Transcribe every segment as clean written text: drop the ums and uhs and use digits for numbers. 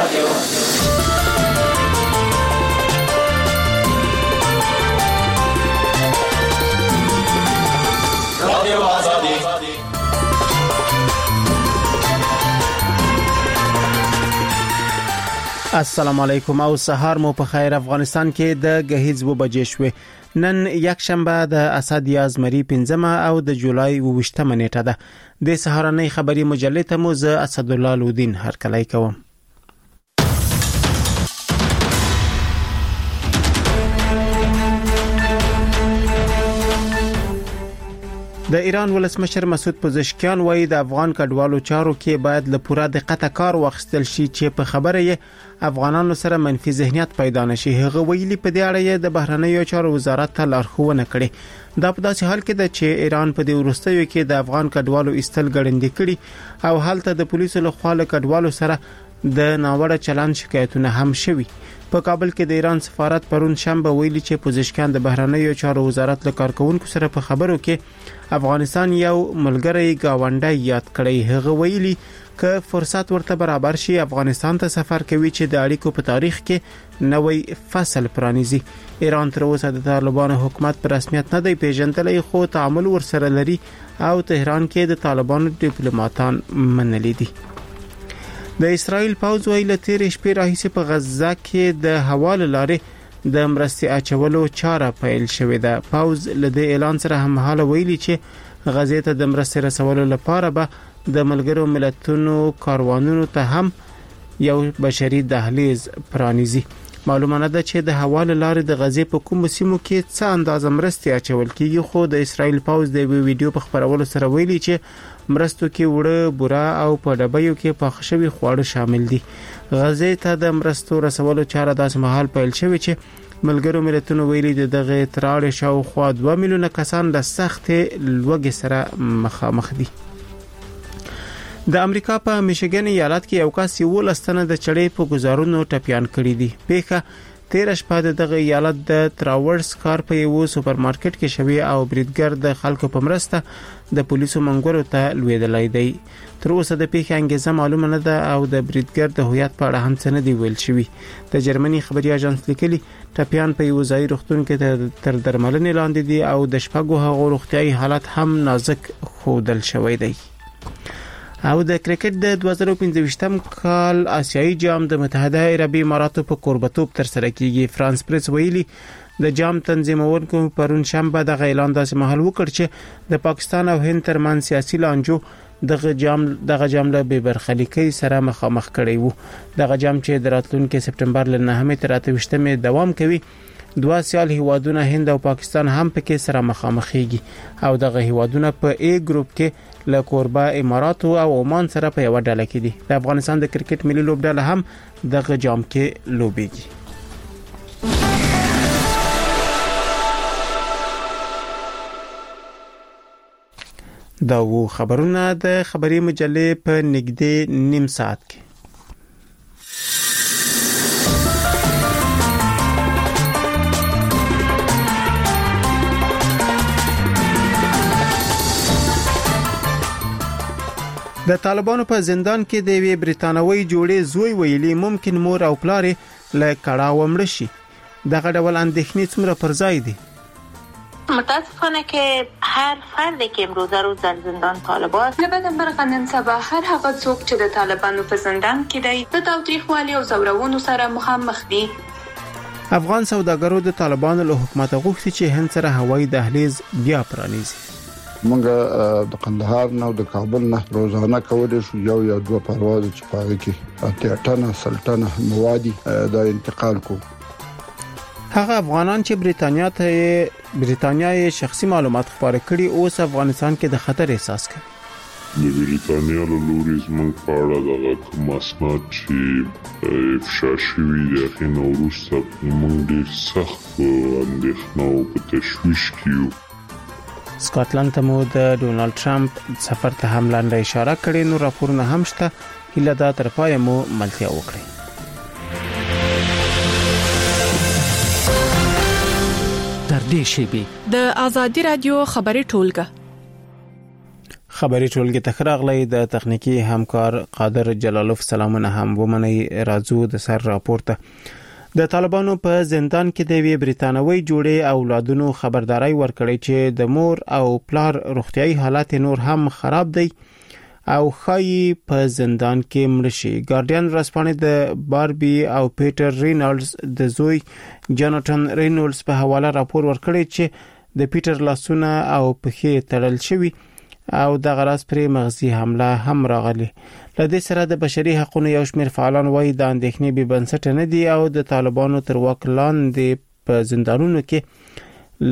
السلام علیکم او سهار مو په خیر. افغانستان کې د غهیز و بجې شوې. نن یک شنبه د اسد یازمری 15 او د جولای 28 نیټه ده. د سهارنۍ خبري مجلې ته مو زه اسد الله لودین هرکلی کوم. د ایران ولسمشر مسعود پزشکیان وایي د افغان کډوالو چارو کې باید له پوره دقت کار واخیستل شي چې په خبره یې افغانانو سره منفي ذهنیت پیدا نشي. هغه ویلي په دې اړه د بهرنیو چارو وزارت ته لارښوونه کړې. دا په داسې حال کې ده چې ایران په دې وروستیو کې د افغان کډوالو ایستل ګړندې کړي او هلته د پولیسو لخوا له کډوالو سره د ناوړه چلند شکایتونه هم شوي. په کابل کې د ایران سفارت پرون شنبه ویلي چې پزشکان د بهرنیو چارو وزارت له کارکونکو سره په خبرو کې افغانستان یو ملګری گاونډی یاد کړی. هغه ویلي که فرصت ورته برابر شي افغانستان ته سفر کوي چې د اړیکو په تاریخ کې نوې فصل پرانیزي. ایران تر اوسه د طالبانو حکومت په رسمیت نه دی پیژندلی خو تعامل ورسره لري او تهران کې د طالبانو ډیپلوماټان منلي دي. د اسرائیل پوځ ویل تیر شپې راهیسې په غزه کې د هوا لارې د مرستې اچولو چاره پیل شوې ده. پوځ له دې اعلان سره هممهاله ویلي چې غزې ته د مرستې رسولو لپاره به د ملګرو ملتونو کاروانونو ته هم یو بشري دهلیز پرانیزي. معلومه نه ده چې د هوا لارې د غزې په کوم سیمو کې څه اندازه مرستې اچول کیږي خو د اسرائیل پوځ د ویډیو په خبرولو سره ویلي چې مرستو کې وړه بورا او په ډبیو کې پخښوي خواړه شامل دي. غزې ته د مرستو رسولو چاره داسې مهال پیل شوې چې ملګرو ملتونو ویلي دغه تراړ شاوخوا 2 میلیونه کسان له سخت لوږې سره مخامخ دي. د امریکا په میشیګن ایالت کې یو کس 11 تنه د چړې په گزارونو ټپيان کړي دي. پیښه 13 شپه دغه ایالت د تراورس کار په یو سوپرمارکټ کې شوی او بریدګر د خلکو په مرسته د پولیسو منګورو ته لویدلای دی. تر اوسه د پیښې انګیزه معلومه نه ده او د بریدګر د هویت په اړه هم څه نه دی ویل شوی. د جرمني خبري اژانس لیکلي ټپيان په یو ځای روغتون کې تر درملنې لاندې دي او د شپږو هغو روغتيایي حالت هم نازک خودل شوی دی. او د کرکټ د 2015 کال آسیایي جام د متحده عربي اماراتو په قربتوب تر سره کیږي. فرانس پریس ویلي د جام تنظیمونکو پرون شنبه د اعلان داسې محل وکړ چې د پاکستان او هند ترمن سیاسي لانجو دغه جام له بې برخلیکۍ سره مخامخ کړي وو. دغه جام چې د راتلونکي سپټمبر ل 9 تر 28 دوام کوي. 2 سیال هیوادونه هند او پاکستان هم پکې سره مخامخېږي او دغه هیوادونه په A ګروپ کې له کوربه اماراتو او عمان سره په یو ډله کې دي. د افغانستان د کرکټ ملي لوبډله هم دغه جام کې لوبېږي. دا وو خبرونه د خبري مجلې په نږدې نیم ساعت کې. د طالبانو په زندان کې د وی بریتانوي جوړې زوی ویلي ممکن مور او پلار له کړه ومړ شي. دغه ډول اندېښنې څومره پر ځای دي؟ متاسفانه که هر فردی که امروزه روز در زندان طالبان لبد برقنن سبا هر هغه څوک چې د طالبانو په زندان کې دی د تاوتریخوالي او زورونو سره مخامخ دي. افغان سوداګرو د طالبانو له حکومت غوښتي چې هند سره هوایي دهلیز بیا پرانیزي. موږ د قندهار نه او د کابل نه روزانه کولای شو یو یا دوه پرواز چې پاره کې 8 ټنه سلطنه موادي د انتقال کو. هغه افغانان چې بریتانیا شخصي معلومات خپاره کړي اوس افغانستان کې د خطر احساس کوي. د بریتانیا له لوري زموږ په اړه دغه کوم اسناد چې افشا شوي دي هغې نه وروسته موږ ډېر سخت په اندېښنه او په تشویش کې یو. سکاټلند ته مو د ډونالد ټرمپ سفر ته هم لاندې اشاره کړې. نو راپورونه هم شته. هیله ده تر پای مو ملتیا وکړي. در دې شی د آزادی رادیو خبري ټولګه خبري ټولګي ته راغلی د تخنیکی همکار قادر جلالوف سلامونه هم ومني راځو د سر راپورته د طالبانو په زندان کې د وی بریتانوي جوړې اولادونو خبرداري ورکړې چې د مور او پلار روغتيایي حالت نور هم خراب دي او خایي په زندان کې مرشي ګارډین رسپانې د باربي او پیټر رینالډز د زوی جاناتن رینولز په حواله راپور ورکړی چې د پیټر لاسونه او پښې تړل شوی او د غراس پرې مغزي حمله هم راغلي لدې سره د بشري حقوقو یو شمېر فعالان وایي د اندېښنې به بنسټ نه دي او د طالبانو تر واک لاندې په زندانونو کې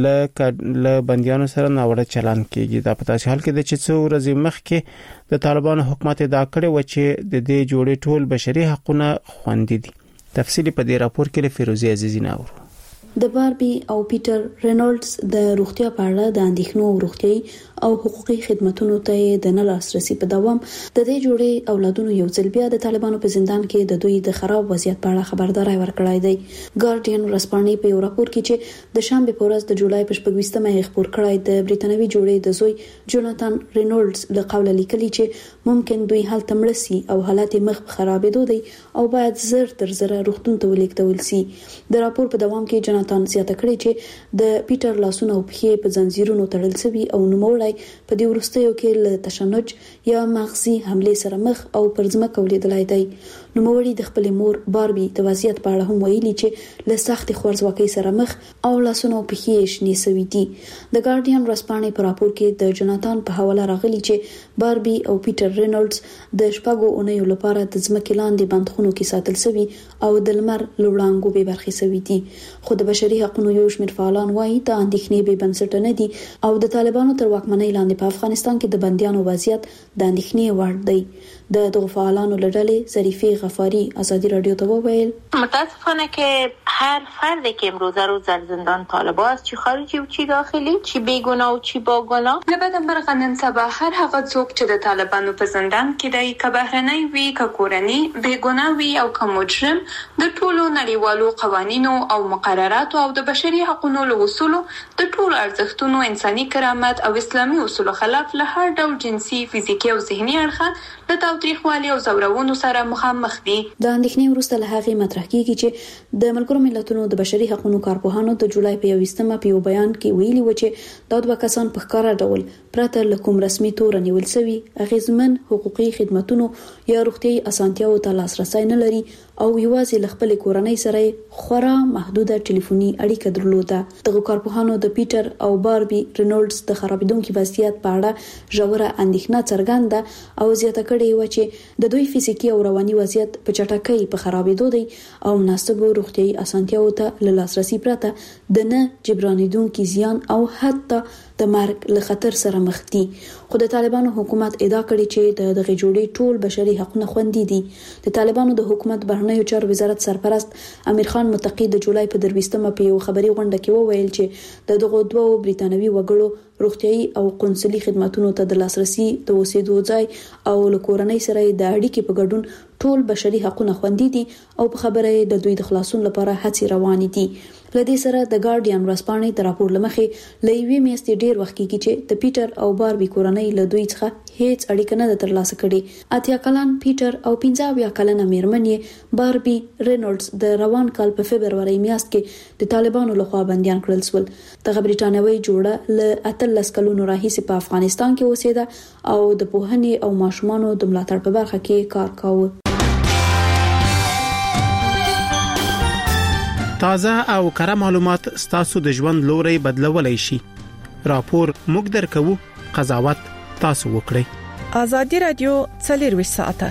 له بنديانو سره ناوړه چلند کیږي دا په تاسو حال کې د چې څو ورځې مخکې د طالبانو حکومت ادعا کړې و چې د دې جوړې ټول بشري حقوقونه خوندي دي تفصیلی په دې راپور کې له فیروزي عزیزی ناوړو د باربي او پیټر رینولډز د روغتیا په اړه د اندېښنو روغتيایي او حقوقي خدماتو ته د نه لاسرسي په دوام د دې جوړې اولادونو یو ځل بیا د طالبانو په زندان کې د دوی د خراب وضعیت په اړه خبرداري ورکړای دی ګارډین رسپانې په یو راپور کې چې د شنبه په ورځ د جولای په 28مه خبر کړای د بریټانوي جوړې د زوی جوناتان رینولډز له قوله لیکلي چې ممکن دوی حالت مړسي او حالت مخ خرابېدو دي او باید زر تر زر روغتون ته ولیکتل شي د راپور په دوام کې جوناتان زیاته کړی چې د پیټر لاسونه او پښې په زنجیرونو تړل شوی او نوموړی په دې وروستیو کې له تشنج یا مغزي حمله سره مخ او پر ځمکه ولیدلای دی نوموړی د خپل مور باربي د وضعیت په اړه هم ویلي چې له سخت خوارځواکۍ سره مخ او لاسونه او پښې شنې سوي دي د ګارډین رسپانې په راپور کې د جوناتان په حواله راغلي چې باربي او پیټر رینولډز د شپږو اونیو لپاره د ځمکې لاندې بندخونو کې ساتل شوی او د لمر لوړانګو به برخې سوي دي خو د بشري حقوقو یو شمېر فعالان وایي د اندېښنې به بنسټ نه دي او د طالبانو تر واکمنۍ لاندې په افغانستان کې د بنديانو وضعیت د اندېښنې وړ دی د دغه فعالانو لړلې ظریفه غفاری ازادي رادیو ته وویل متاسفانه که هر فردی که امروزه روز در زندان طالب است چی خارجی و چی داخلی چی بیگناه و چی باگناه لبدن برق نن سبا هر هغه څوک چې د طالبانو په زندان کې دی که بهرنی وي که کورنی بیگناه وي او که مجرم د ټولو نړیوالو قوانینو او مقرراتو او د بشري حقوقو له اصولو د ټولو ارزښتونو انساني کرامت او اسلامي اصولو خلاف له هر ډول جنسي فزیکي او ذهني اړخه د تاوتریخوالي او زورونو سره مخامخ دي د اندېښنې وروسته له هغې مطرح کیږي چې د ملګرو ملتونو د بشري حقوقو کارپوهانو د جولای په 21مه په یو بیان کې ویلي و چې دا دوه کسان په ښکاره ډول پرته له کوم رسمي تور نیول شوی اغیزمن حقوقي خدماتو یا روغتيایي اسانتیاو ته لاسرسي نه لري او یوازې له خپل کورنۍ سره خورا محدوده ټلیفوني اړیکه درلوده دغه کارپوهانو د پیټر او باربي رینولډز د خرابېدونکو وضعیت په اړه ژوره اندېښنه څرګنده او زیاته کړې و چې د دوی فزیکی او رواني وضعیت په چټکۍ په خرابېدو دی او مناسب روغتيایي اسانتیاو ته لاسرسي پرته د نه جبرانیدونکو زیان او حتی د مرګ له خطر سره مخ دي خو د طالبانو حکومت ادعا کړې چې دغه جوړې ټول بشري حقوقونه خوندي دي د طالبانو د حکومت بهرنیو چارو وزارت سرپرست امیر خان متقی د جولای په 23مه په یو خبري غونډه کې وویل چې د دغه دوه بریتانوي وګړو روغتيایي او قونسلي خدماتو ته د لاسرسي د اوسېدو ځای او له کورنۍ سره د اړیکې په ګډون ټول بشري حقوقونه خوندي دي او په خبره د دوی د خلاصون لپاره هڅې روانې دي لدې سره د ګارډین رسپانې د راپور لمخې لوي میاشتې ډیر وخت کېږي چې د پیټر او باربي کورنۍ له دوی څخه هیڅ اړیکه نه ترلاسه کړي اتیا کلن پیټر او 15 کلنه میرمنې باربي رینولډز د روان کال په فبرवरी میاشت کې د طالبانو لخوا بنديان کړل شول د بریټانوي جوړه له 13 کلونو راهیسې په افغانستان کې اوسېده او د پوهنې او ماشومانو د ملاتړ په برخه کې کار کاوه تازه او کره معلومات ستاسو د ژوند لوري بدلولای شي راپور موږ درکو قضاوت تاسو وکړئ ازادي رادیو 24 ساعته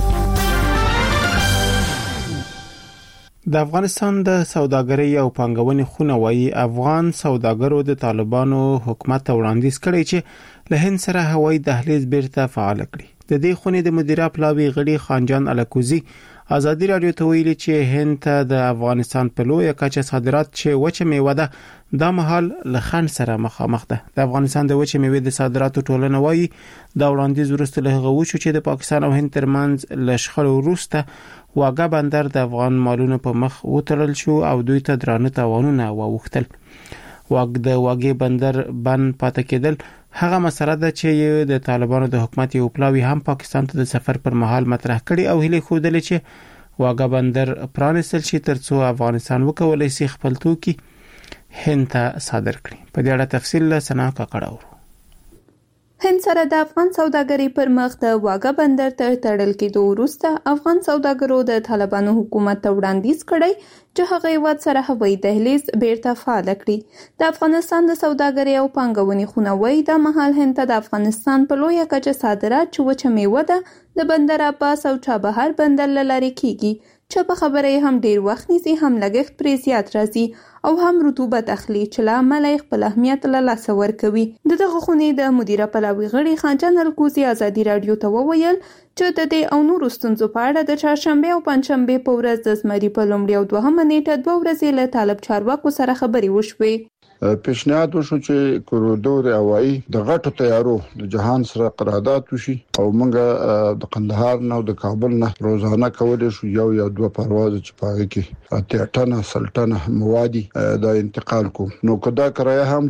د افغانستان د سوداګرۍ او پانګونې خونه وايي افغان سوداګرو د طالبانو حکومت وړاندیز کړی چې له هند سره هوایي دهلیز بیرته فعال کړي د دې خونې د مدیره پلاوی غړي خانجان الکوزی ازادي رادیو ته ویلي چې هند ته د افغانستان په لویه کچه صادرات چې وچه میوه ده د مهال له خنډ سره مخامخ ده د افغانستان د وچه میوې د صادراتو ټولنه وايي دا وړاندیز وروسته له هغه وشو چې د پاکستان او هند ترمنځ له شخړو وروسته واګه بندر د افغان مالونو په مخ وتړل شو او دوی ته درانه تاوانونه واوښتل د واګې بندر بند پاتې کېدل هغه مسله ده چې د طالبانو د حکومت یو پلاوی هم پاکستان ته د سفر پر مهال مطرح کړي او هلي خوده چې واګه بندر پرانستل شي ترڅو افغانستان وکولای شي خپل توکي هند ته صادر کړي. په دې اړه تفصیل له سنا کاکړاو. هند سره د افغان سوداګرۍ پر مخ د واګه بندر ته تړل کېدو وروسته افغان سوداګرو د طالبانو حکومت ته وړاندیز کړی چې هغه هیواد سره هوایي دهلیز بیرته فعال کړي. د افغانستان د سوداګرۍ او پانګونې خونه وایي د مهال هند ته د افغانستان په لویه کچه صادرات چې وچه میوه ده د بندر عباس او چابهار بندر له لارې کیږي چې په خبره هم ډیر وخت نیسي، هم لګښت پرې زیات راځي او هم رطوبت اخلي چې له امله خپل اهمیت له لاسه ورکوي. دغه خونې د مدیره پلاوي غړي خانجان الکوزي ازادي رادیو ته وویل چې د دې او نورو ستونزو په اړه د چهارشنبه او پنځشنبه په ورځ د زمري په لومړي او دوهمه نیټه 2 ورځې له طالب چارواکو سره خبرې وشوې. پیشنهاد وشو چې کوریډور هوایی د غټو تیارو د جهان سره قرارداد وشي او موږ د قندهار نه او د کابل نه روزانه کولای شو یو یا دوه پرواز چې پاره کې 8 ټنه سلټنه موادي د انتقال کو. نو کدا کرایه هم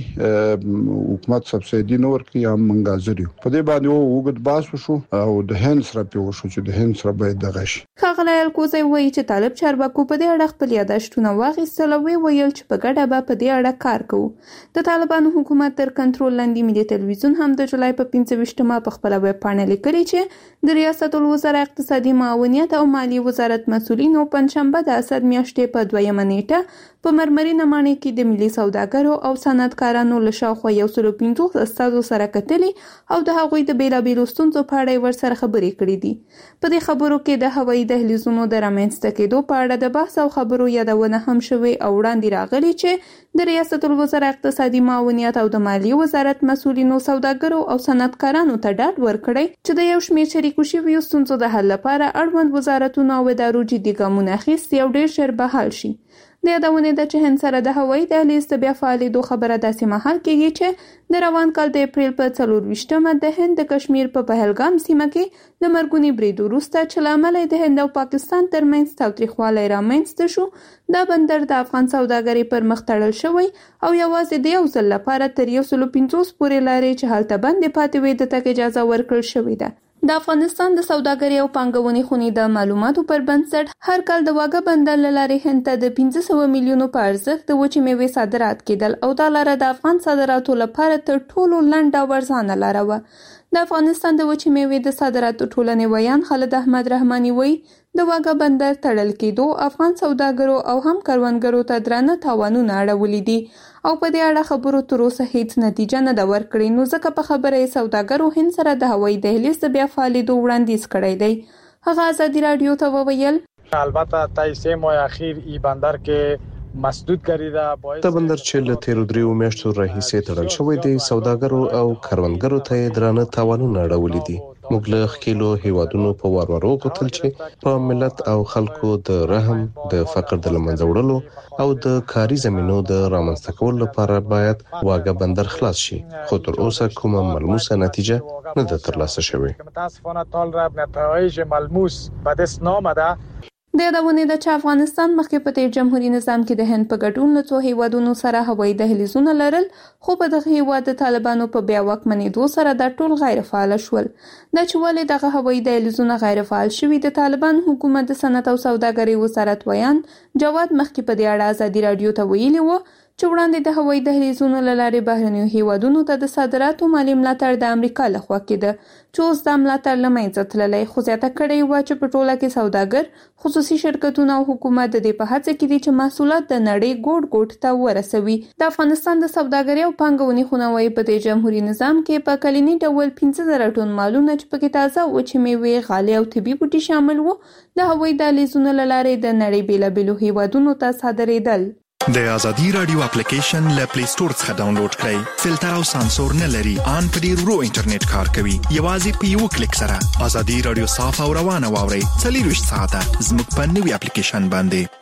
جګي حکومت سبسایډي نو ورکړي هم موږ زریو په دې باندې وګد باس وشو او د هند سره په وشو چې د هند سره باید دغه شي. خغل الکوزي وایي چې طالب چارواکو په دې اړه خپل یادښتونه واغیستل او ویل چې په ګډه به په دې اړه کار کوو. د طالبانو حکومت تر کنټرول لاندې ملي تلویزیون هم د جولای په 25مه په خپل ویب پاڼه لیکلي چې د ریاست الوزرا اقتصادي معاونیت او مالی وزارت مسؤلینو پنځشنبه د اسد میاشتې په 2مه نیټه په مرمرین مانې کې د ملي سوداګرو او صنعتکارانو له شاوخوا 150 استادو سره کتلي او د هغوی د بیلابیلو ستونزو په اړه ورسره خبرې کړې دي. په دې خبرو کې د هوایي دهلیزونو د رامنځته کېدو په اړه د بحث او خبرو یادونه هم شوې او وړاندې راغلي چې د ریاست الوزرا اقتصادي معاونیت او د مالی وزارت مسؤلینو سوداګرو او صنعتکارانو ته ډاډ ورکړی چې د یو شمېر شریکو شویو ستونزو د حل لپاره اړوند وزارتونو او ادارو جدي ګامونه اخیستي او ډیر ژر به حل شي. د یادونه ده چې هند سره د هوایي دهلیز د بیا فعالېدو خبره داسې مهال کېږي چې د روان کال د اپریل په 24مه د هند د کشمیر په پهلګام سیمه کې د مرګونی برید وروسته چې له امله د هند او پاکستان ترمنځ تاوتریخوالی رامنځته شو، دا بندر د افغان سوداګرۍ پر مخ تړل شوی او یوازې د یو ځل لپاره تر 150 پورې لارې چې هلته بندې پاتې وي د تګ اجازه ورکړل شوې ده. د افغانستان د سوداګرۍ او پانګونې خونې د معلوماتو پر بنسټ هر کال د واګه بندر له لارې هند ته د 500 میلیونو په ارزښت د وچې میوې صادرات کېدل او دا لاره د افغان صادراتو لپاره تر ټولو لنډه او ارزانه لاره وه. د افغانستان د وچې میوې د صادراتو ټولنې ویان خالد احمد رحماني وایي د واګه بندر تړل کېدو افغان سوداګرو او هم کروندګرو ته درانه تاوانونه اړولي دي او په دې اړه خبرو تر اوسه هیڅ نتیجه نه ده ورکړې. نو ځکه په خبره یې سوداګرو هند سره د هوایي دهلیز د بیا فعالېدو وړاندیز کړی دی. هغه ازادي رادیو ته وویل البته تا 3 ماه اخیر ای بندر کې مسدود کړی دا د بندر چې له 13 میاشتو راهیسې تړل شوی دی سوداګرو او کروندګرو ته درانه تاوانونه اړولي دي. موږ له خکېلو هیوادونو په وارورو غوښتل چې په ملت او خلکو د رحم د فقر د لمنځه وړلو او د کاري زمينو د رامنځته کولو لپاره باید واګه بندر خلاص شي، خو تر اوسه کومه ملموسه نتیجه نه ده ترلاسه شوې. متاسفانه طال رب نتایج ملموس به دست نامده. د یادونه ده چې افغانستان مخکې په تیر جمهوریت نظام کې د هند په ګډون له څو هیوادونو سره هوایي دهلیزونه لرل، خو په دغه هیواد د طالبانو په بیا واکمنېدو سره دا ټول غیر فعال شول. دا چې ولې دغه هوایي دهلیزونه غیر فعال شوي د طالبان حکومت د صنعت او سوداګرۍ وزارت ویان جواد مخکې په دې اړه ازادي رادیو ته ویلي وو چې وړاندې د هوایي دهلیزونو له لارې بهرنیو هیوادونو ته د صادراتو مالي ملاتړ د امریکا لخوا کېده چې اوس دا ملاتړ له منځه تللی، خو زیاته کړې وه چې په ټوله کې سوداګر، خصوصي شرکتونه او حکومت د دې په هڅه کې دي چې محصولات د نړۍ ګوټ ګوټ ته ورسوي. د افغانستان د سوداګرۍ او پانګونې خونه وایي په دې جمهوریت نظام کې په کلني ډول 15,000 ټن مالونه چې پکې تازه وچې میوې، غالۍ او طبي بوټي شامل وو د هوایي دهلیزونو له لارې د نړۍ بیلابیلو هیوادونو ته صادرېدل. د ازادي رادیو اپلیکیشن له پلی سٹور څخه ډاونلوډ کړئ. فلټر او سانسور نه لري، ان په ډیر ورو انټرنیټ کار کوي. یوازې په یو کلیک سره ازادي رادیو صاف او روانه واورئ. 24 ساعته زموږ په نوې اپلیکیشن باندې.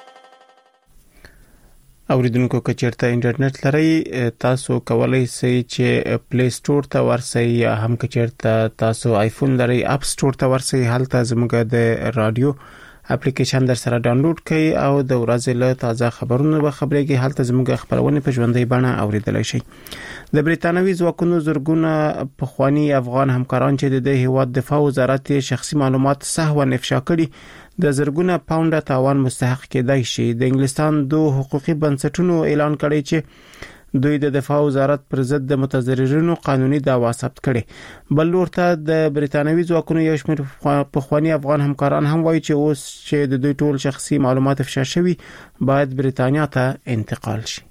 اوریدونکو که چیرته انټرنیټ لري تاسو کولای شئ چې پلی سٹور ته ورسئ یا هم که چیرته تاسو آیفون لري اپ سٹور ته ورسئ. هلته زموږ د رادیو اپلیکیشن در سره ډاونلوډ کړئ او د ورځې له تازه خبرونو به خبرېږئ. هلته زموږ خبرونه په ژوندۍ بڼه اوریدلای شئ. د بریتانوي ځواکونو زرګونه پخوانی افغان همکاران چې د هیواد دفاع وزارت شخصي معلومات سهوا افشا کړي د زرګونه پاونډه تاوان مستحق کېدای شي. د انګلستان دوه حقوقي بنسټونو اعلان کړی چې دوی د دفاع وزارت پر ضد د متضررینو قانوني دعوا ثبت کړي. بل ورته د بریتانوي ځواکونو یو شمېر پخوانی افغان همکاران هم وایي چې اوس چې د دوی ټول شخصي معلومات افشا شوي باید بریتانیا ته انتقال شي.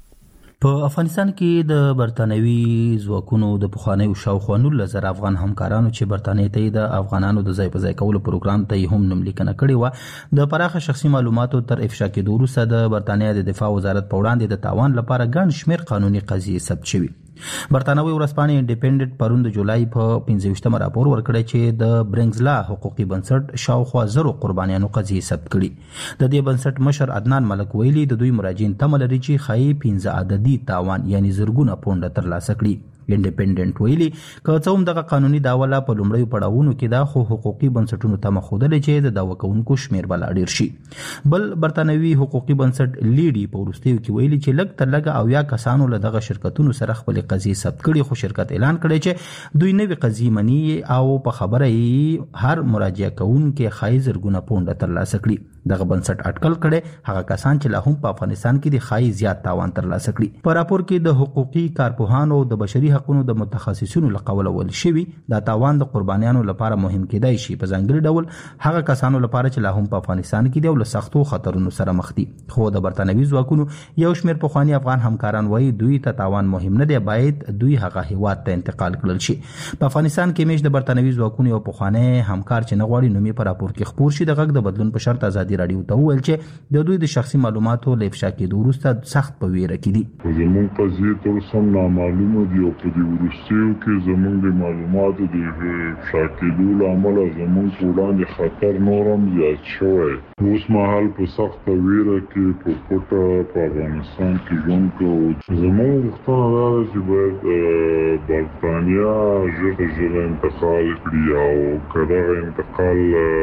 په افغانستان کې د برتانوي ځواکونو د پخوانیو شاوخوا 19,000 افغان همکارانو چې برتانیې ته د افغانانو د ځای په ځای کولو پروګرام ته هم نوملیکنه کړې و د پراخه شخصي معلوماتو تر افشا کېدو وروسته د برتانیا د دفاع وزارت په وړاندې د تاوان لپاره ګڼ شمېر قانوني قضیې ثبت شوي. برتانوي ورځپاڼې انډیپندنت پرون د جولای په 15 راپور ورکړی چې د برینګزلا حقوقي بنسټ شاوخوا 0 قربانیانو قضیې ثبت کړي. د دې بنسټ مشر عدنان ملک ویلي د دوی مراجعین تمه لري چې خای 15 عددي تاوان یعنی زرګونه پونډه ترلاسه کړي. انډیپندنت ویلي که څه هم دغه قانوني دعوه لا په لومړیو پړاوونو کې دا خو حقوقي بنسټونو ته مخودل چې د دعوه کوونکو شمیر بل ډیر شي. بل برتانوي حقوقي بنسټ لیډي په ورستیو کې ویلي چې لږ تر لږه او یا کسانو له دغه شرکتونو سره خپل قضیې ثبت کړي خو شرکت اعلان کړی چې دوی نوې قضیې مني او په خبره یې هر مراجعه کوونکې خای زرګونه پونډه ترلاسه کړي. دغه بنسټ اټکل کړي هغه کسان چې لا هم په افغانستان کې د خای زیات تاوان ترلاسه کړي. په راپور کې د حقوقي کارپوهانو د بشري حقوقو د متخصصینو لقول ول شوی دا تاوان د قربانیانو لپاره مهم کېدای شي په ځانګړي ډول هغه کسانو لپاره چې لا هم په افغانستان کې د له سختو خطرونو سره مخ دي. خو د برتانوي ځواکونو یو شمېر پخوانی افغان همکاران وایي دوی ته تاوان مهم نه دی، باید دوی هغه هیواد ته انتقال کړل شي. په افغانستان کې میش د برتانوي ځواکونو یو پخوانی همکار چې نه غواړي نومي په راپور کې خبر شي د غږ د بدلون په شرط ازادي رادیو ته وویل چې د دوی د شخصي معلوماتو له افشا کېدو وروسته سخت په ویره کې دي. زموږ قضیې تر سم نامعلومه دي او په دې وروستیو کې زموږ د معلوماتو د افشا کېدو له امله زموږ په وړاندې خطر نور هم زیات شوی. اوس مهال په سخته ویره کې په پټه په افغانستان کې ژوند کوو. زموږ غوښتنه دا ده چې باید برتانیا ژر انتقال کړي او که دغه انتقال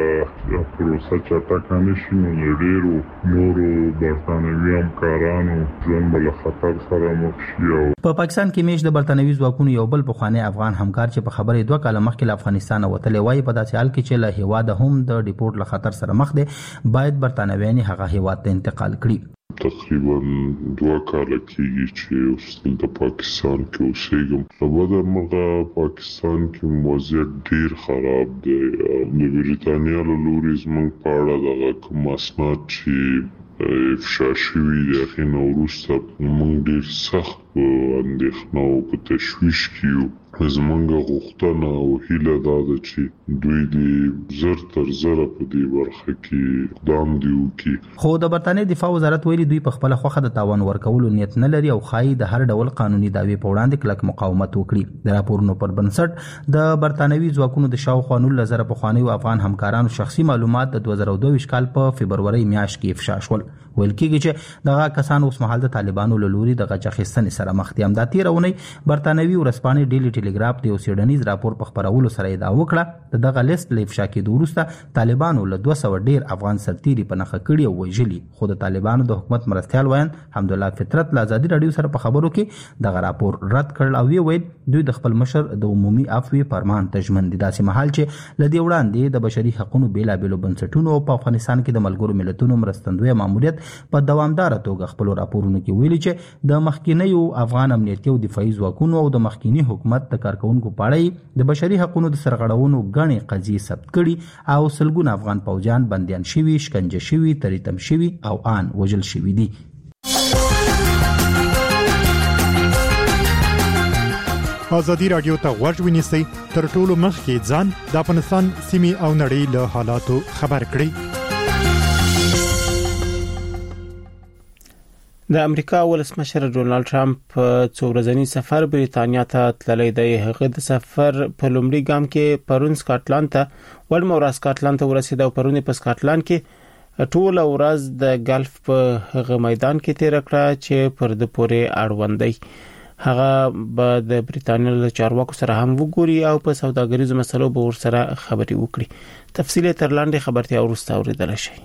پروسه چټکه نه شي نو د ډېرو نورو برتانوي همکارانو ژوند به له خطر سره مخ شي. په پاکستان کې میش د برتانوي ځواکونو یو بل پخوانی افغان همکار چې په خبرې 2 کاله مخکې له افغانستان وتلی وای په داسې حال کې چې له هیواده هم د ډیپورت له خطر سره مخ دي باید برتانویان هغه هیواد ته انتقال کړي. تقریبا 2 کاله کېږي چې اوس د پاکستان کې اوسېږم. په بده مرغه پاکستان کې وضعیت ډېر خراب دی. د بریتانیا له لوري زموږ په اړه دغه کوم اسناد چې افشا شوي دي هغې نه وروسته موږ ډېر سخت په اندېښنه او په تشویش کې یو. زمونږ غوښتنه او هیله دا ده چې دوی دې زر تر زره په دې برخه کې اقدام دي وکړي. خو د برتانیې دفاع وزارت ویلي دوی په خپله خوښه د تاوان ورکولو نیت نه لري او ښایي د هر ډول قانوني دعوې په وړاندې کلک مقاومت وکړي. د راپورونو پر بنسټ د برتانوي ځواکونو د شاوخوا 19,000 پخوانیو افغان همکارانو شخصي معلومات د 2022 کال په فبرورۍ میاشت کې افشا شول. ویل کېږي چې دغه کسان اوس مهال د طالبانو له لوري د غچ اخیستنې سره مخ دي. همدا تېره اونۍ برتانوي ورځپاڼې ډیلی ټیلیګراف د یو څېړنیز راپور په خپرولو سره ادعا وکړه د دغه لیست له افشا کېدو وروسته طالبانو له 200 ډېر افغان سرتیري په نښه کړي او وژلي. خو د طالبانو د حکومت مرستیال ویاند حمدالله فطرت له ازادي راډیو سره په خبرو کې دغه راپور رد کړل او ویل دوی د خپل مشر د عمومي عفوې فرمان ته ژمن دي. داسې مهال چې له دې وړاندې د بشري حقوقو بېلابېلو بنسټونو په افغانستان کې د ملګرو ملتونو مرستندوی ماموریت په دوامداره توګه خپل راپورونو کې ویلي چې د مخکینیو افغان امنیتي او دفاعي ځواکونو او د مخکینی حکومت د کارکونکو په اړه د بشري حقوقو د سرغړونو غني قضیې ثبت کړي او سلګونه افغان پوجان بنديان شوي، شکنجه شوي، تریتم شوي او آن وژل شوي دي. ازادي رادیو ته غوږ ونیسئ تر ټولو مخکې ځان د افغانستان سیمې او نړۍ له حالاتو خبر کړئ. د امریکا ولسمشر ډونالد ټرمپ څو ورځنی سفر بریتانیا ته تللی دی. هغه د سفر په لومړي ګام کې پرون سکاټلند ته ورمورا سکاټلند ته ورسید او پرون په سکاټلند کې ټول ورځ د ګلف په هغه میدان کې تیر کړه چې پر د پورې اړوند دی. هغه به د بریتانیا له چارواکو سره هم وګوري او په سوداګریزو مسلو به ورسره خبري وکړي. تفصیل تر لاندې خبرتیا ورسته اوریدل شي.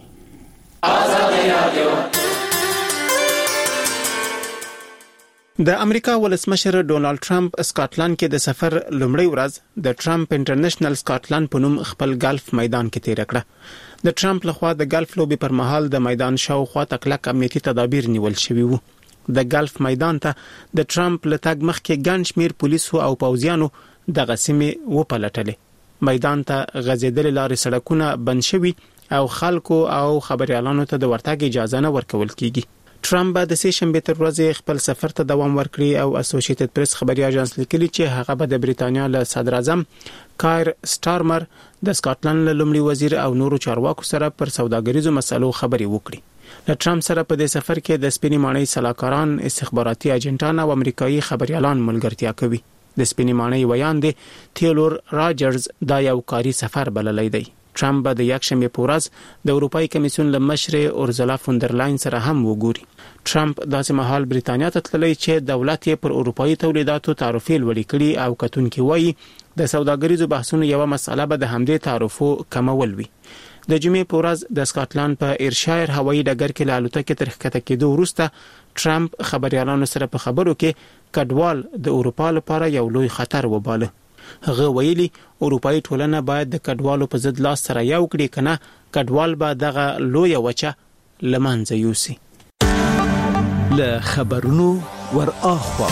د امریکا ولسمشر ډونالد ټرمپ اسکاټلند کې د سفر لومړی ورځ د ټرمپ انټرنیشنل اسکاټلند په نوم خپل ګالف میدان کې تیر کړ. د ټرمپ لخوا د ګالف لوبي پر مهال د میدان شاوخوا تکلک امنیتي تدابیر نیول شوي وو. د ګالف میدان ته د ټرمپ له تګ مخکې ګڼ شمېر پولیسو او پوځیانو دغه سیمې وپلټلې. میدان ته غځېدلې لارې سړکونه بند شوي او خلکو او خبريالانو ته د ورتګ اجازه نه ورکول کیږي. ټرمپ د سې شنبه تر ورځې خپل سفر ته دوام ورکړي او اسوسییټډ پریس خبري اژانس لیکلي چې هغه به د بریتانیا له صدر اعظم کایر سټارمر د اسکاټلند لومړي وزیر او نورو چارواکو سره پر سوداګریزو مسلو خبري وکړي. له ټرمپ سره په دې سفر کې د سپینې ماڼۍ سلاکاران، استخباراتي اجنټان او امریکایي خبريالان ملګرتیا کوي. د سپینې ماڼۍ ویان دي تیلور راجرز دا یو کاري سفر بللی دی. ټرمپ به د یکشنبه په ورځ د اروپאי کمیسیون له مشر اورزلا فوندرلاین سره هم وګوري. ټرمپ داسې مهال بریتانیا ته تللی چې دولت یې پر اروپאי تولیداتو تعرفې لوړې کړي او کتونکي وایي د سوداګریزو بحثونو یو مسله به د همدې تعرفو کمول وي. د جمعې په ورځ د اسکاټلند په ایرشایر هوایي ډګر کې له الوتکې تر ښکته کېدو وروسته ټرمپ خبريالانو سره په خبرو کې کډوال د اروپا لپاره یو لوی خطر وباله. هغه ویلي اروپאי ټولنه باید د کډوالو په ضد لاس سره یو کړي کنه کډوال به دغه لوی وچه لمنځه یوسي. له خبرونو ور اخوا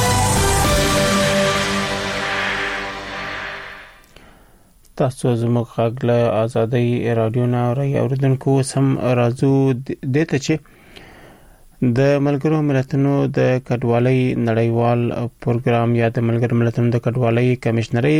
تاسو زموږ غږ له آزادۍ رادیو نه اوریدونکو سم راځو دته چې د ملګرو ملتونو د کډوالۍ نړیوال پروګرام یا د ملګرو ملتونو د کډوالۍ کمشنري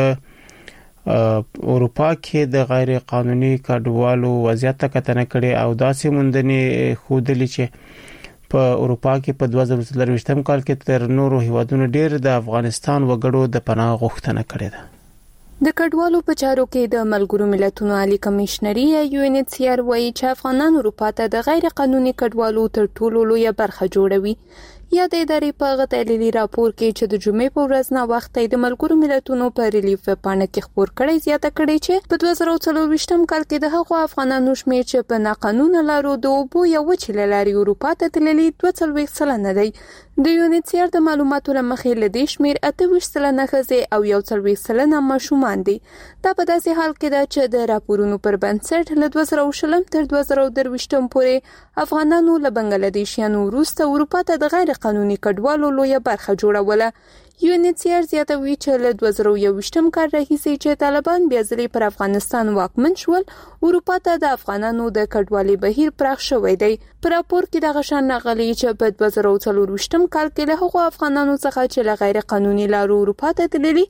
په اروپا کې د غیر قانوني کډوالو وضعیت کتنه کړي او داسې موندنې خودلی چې په اروپا کې په 2023 کال کې تر نورو هیوادونو ډیر د افغانستان وګړو د پناه غوښتنه کړې ده. د کډوالو په چارو کې د ملګرو ملتونو عالی کمشنري UNHCR وایي چې افغانان اروپا ته د غیر قانوني کډوالو تر ټولو لوی برخه جوړوي. یا د ادارې په غتللي راپور کې چې د جمعې په ورځ نه وخت د ملګرو ملتونو په ریلیف پاڼه کې خبر کړی زیاته کړی چې په 2024 کال کې د هغو افغانانو شمېر چې په ناقانونه لارو د اوبو یا وچې لارې اروپا ته تللي 42% دی. د UNHCR د معلوماتو لمخې له دې شمېر 28% ښځې او 41% ماشومان دي. دا په داسې حال کې ده چې د راپورونو پر بنسټ له 2020 تر 2023 پورې افغانانو له بنگلاديشیانو وروسته اروپا ته د غیر قانوني کډوالو لویه برخه جوړوله. UNHCR زیاتوي چې له 2021 کال راهیسې چې طالبان بیا ځلې پر افغانستان واکمن شول اروپا ته د افغانانو د کډوالۍ بهیر پراخ شوی دی. په راپور کې د غشان نغلي چې په 2024 کال کې له هغو افغانانو څخه چې له غیر قانوني لارو اروپا ته تللي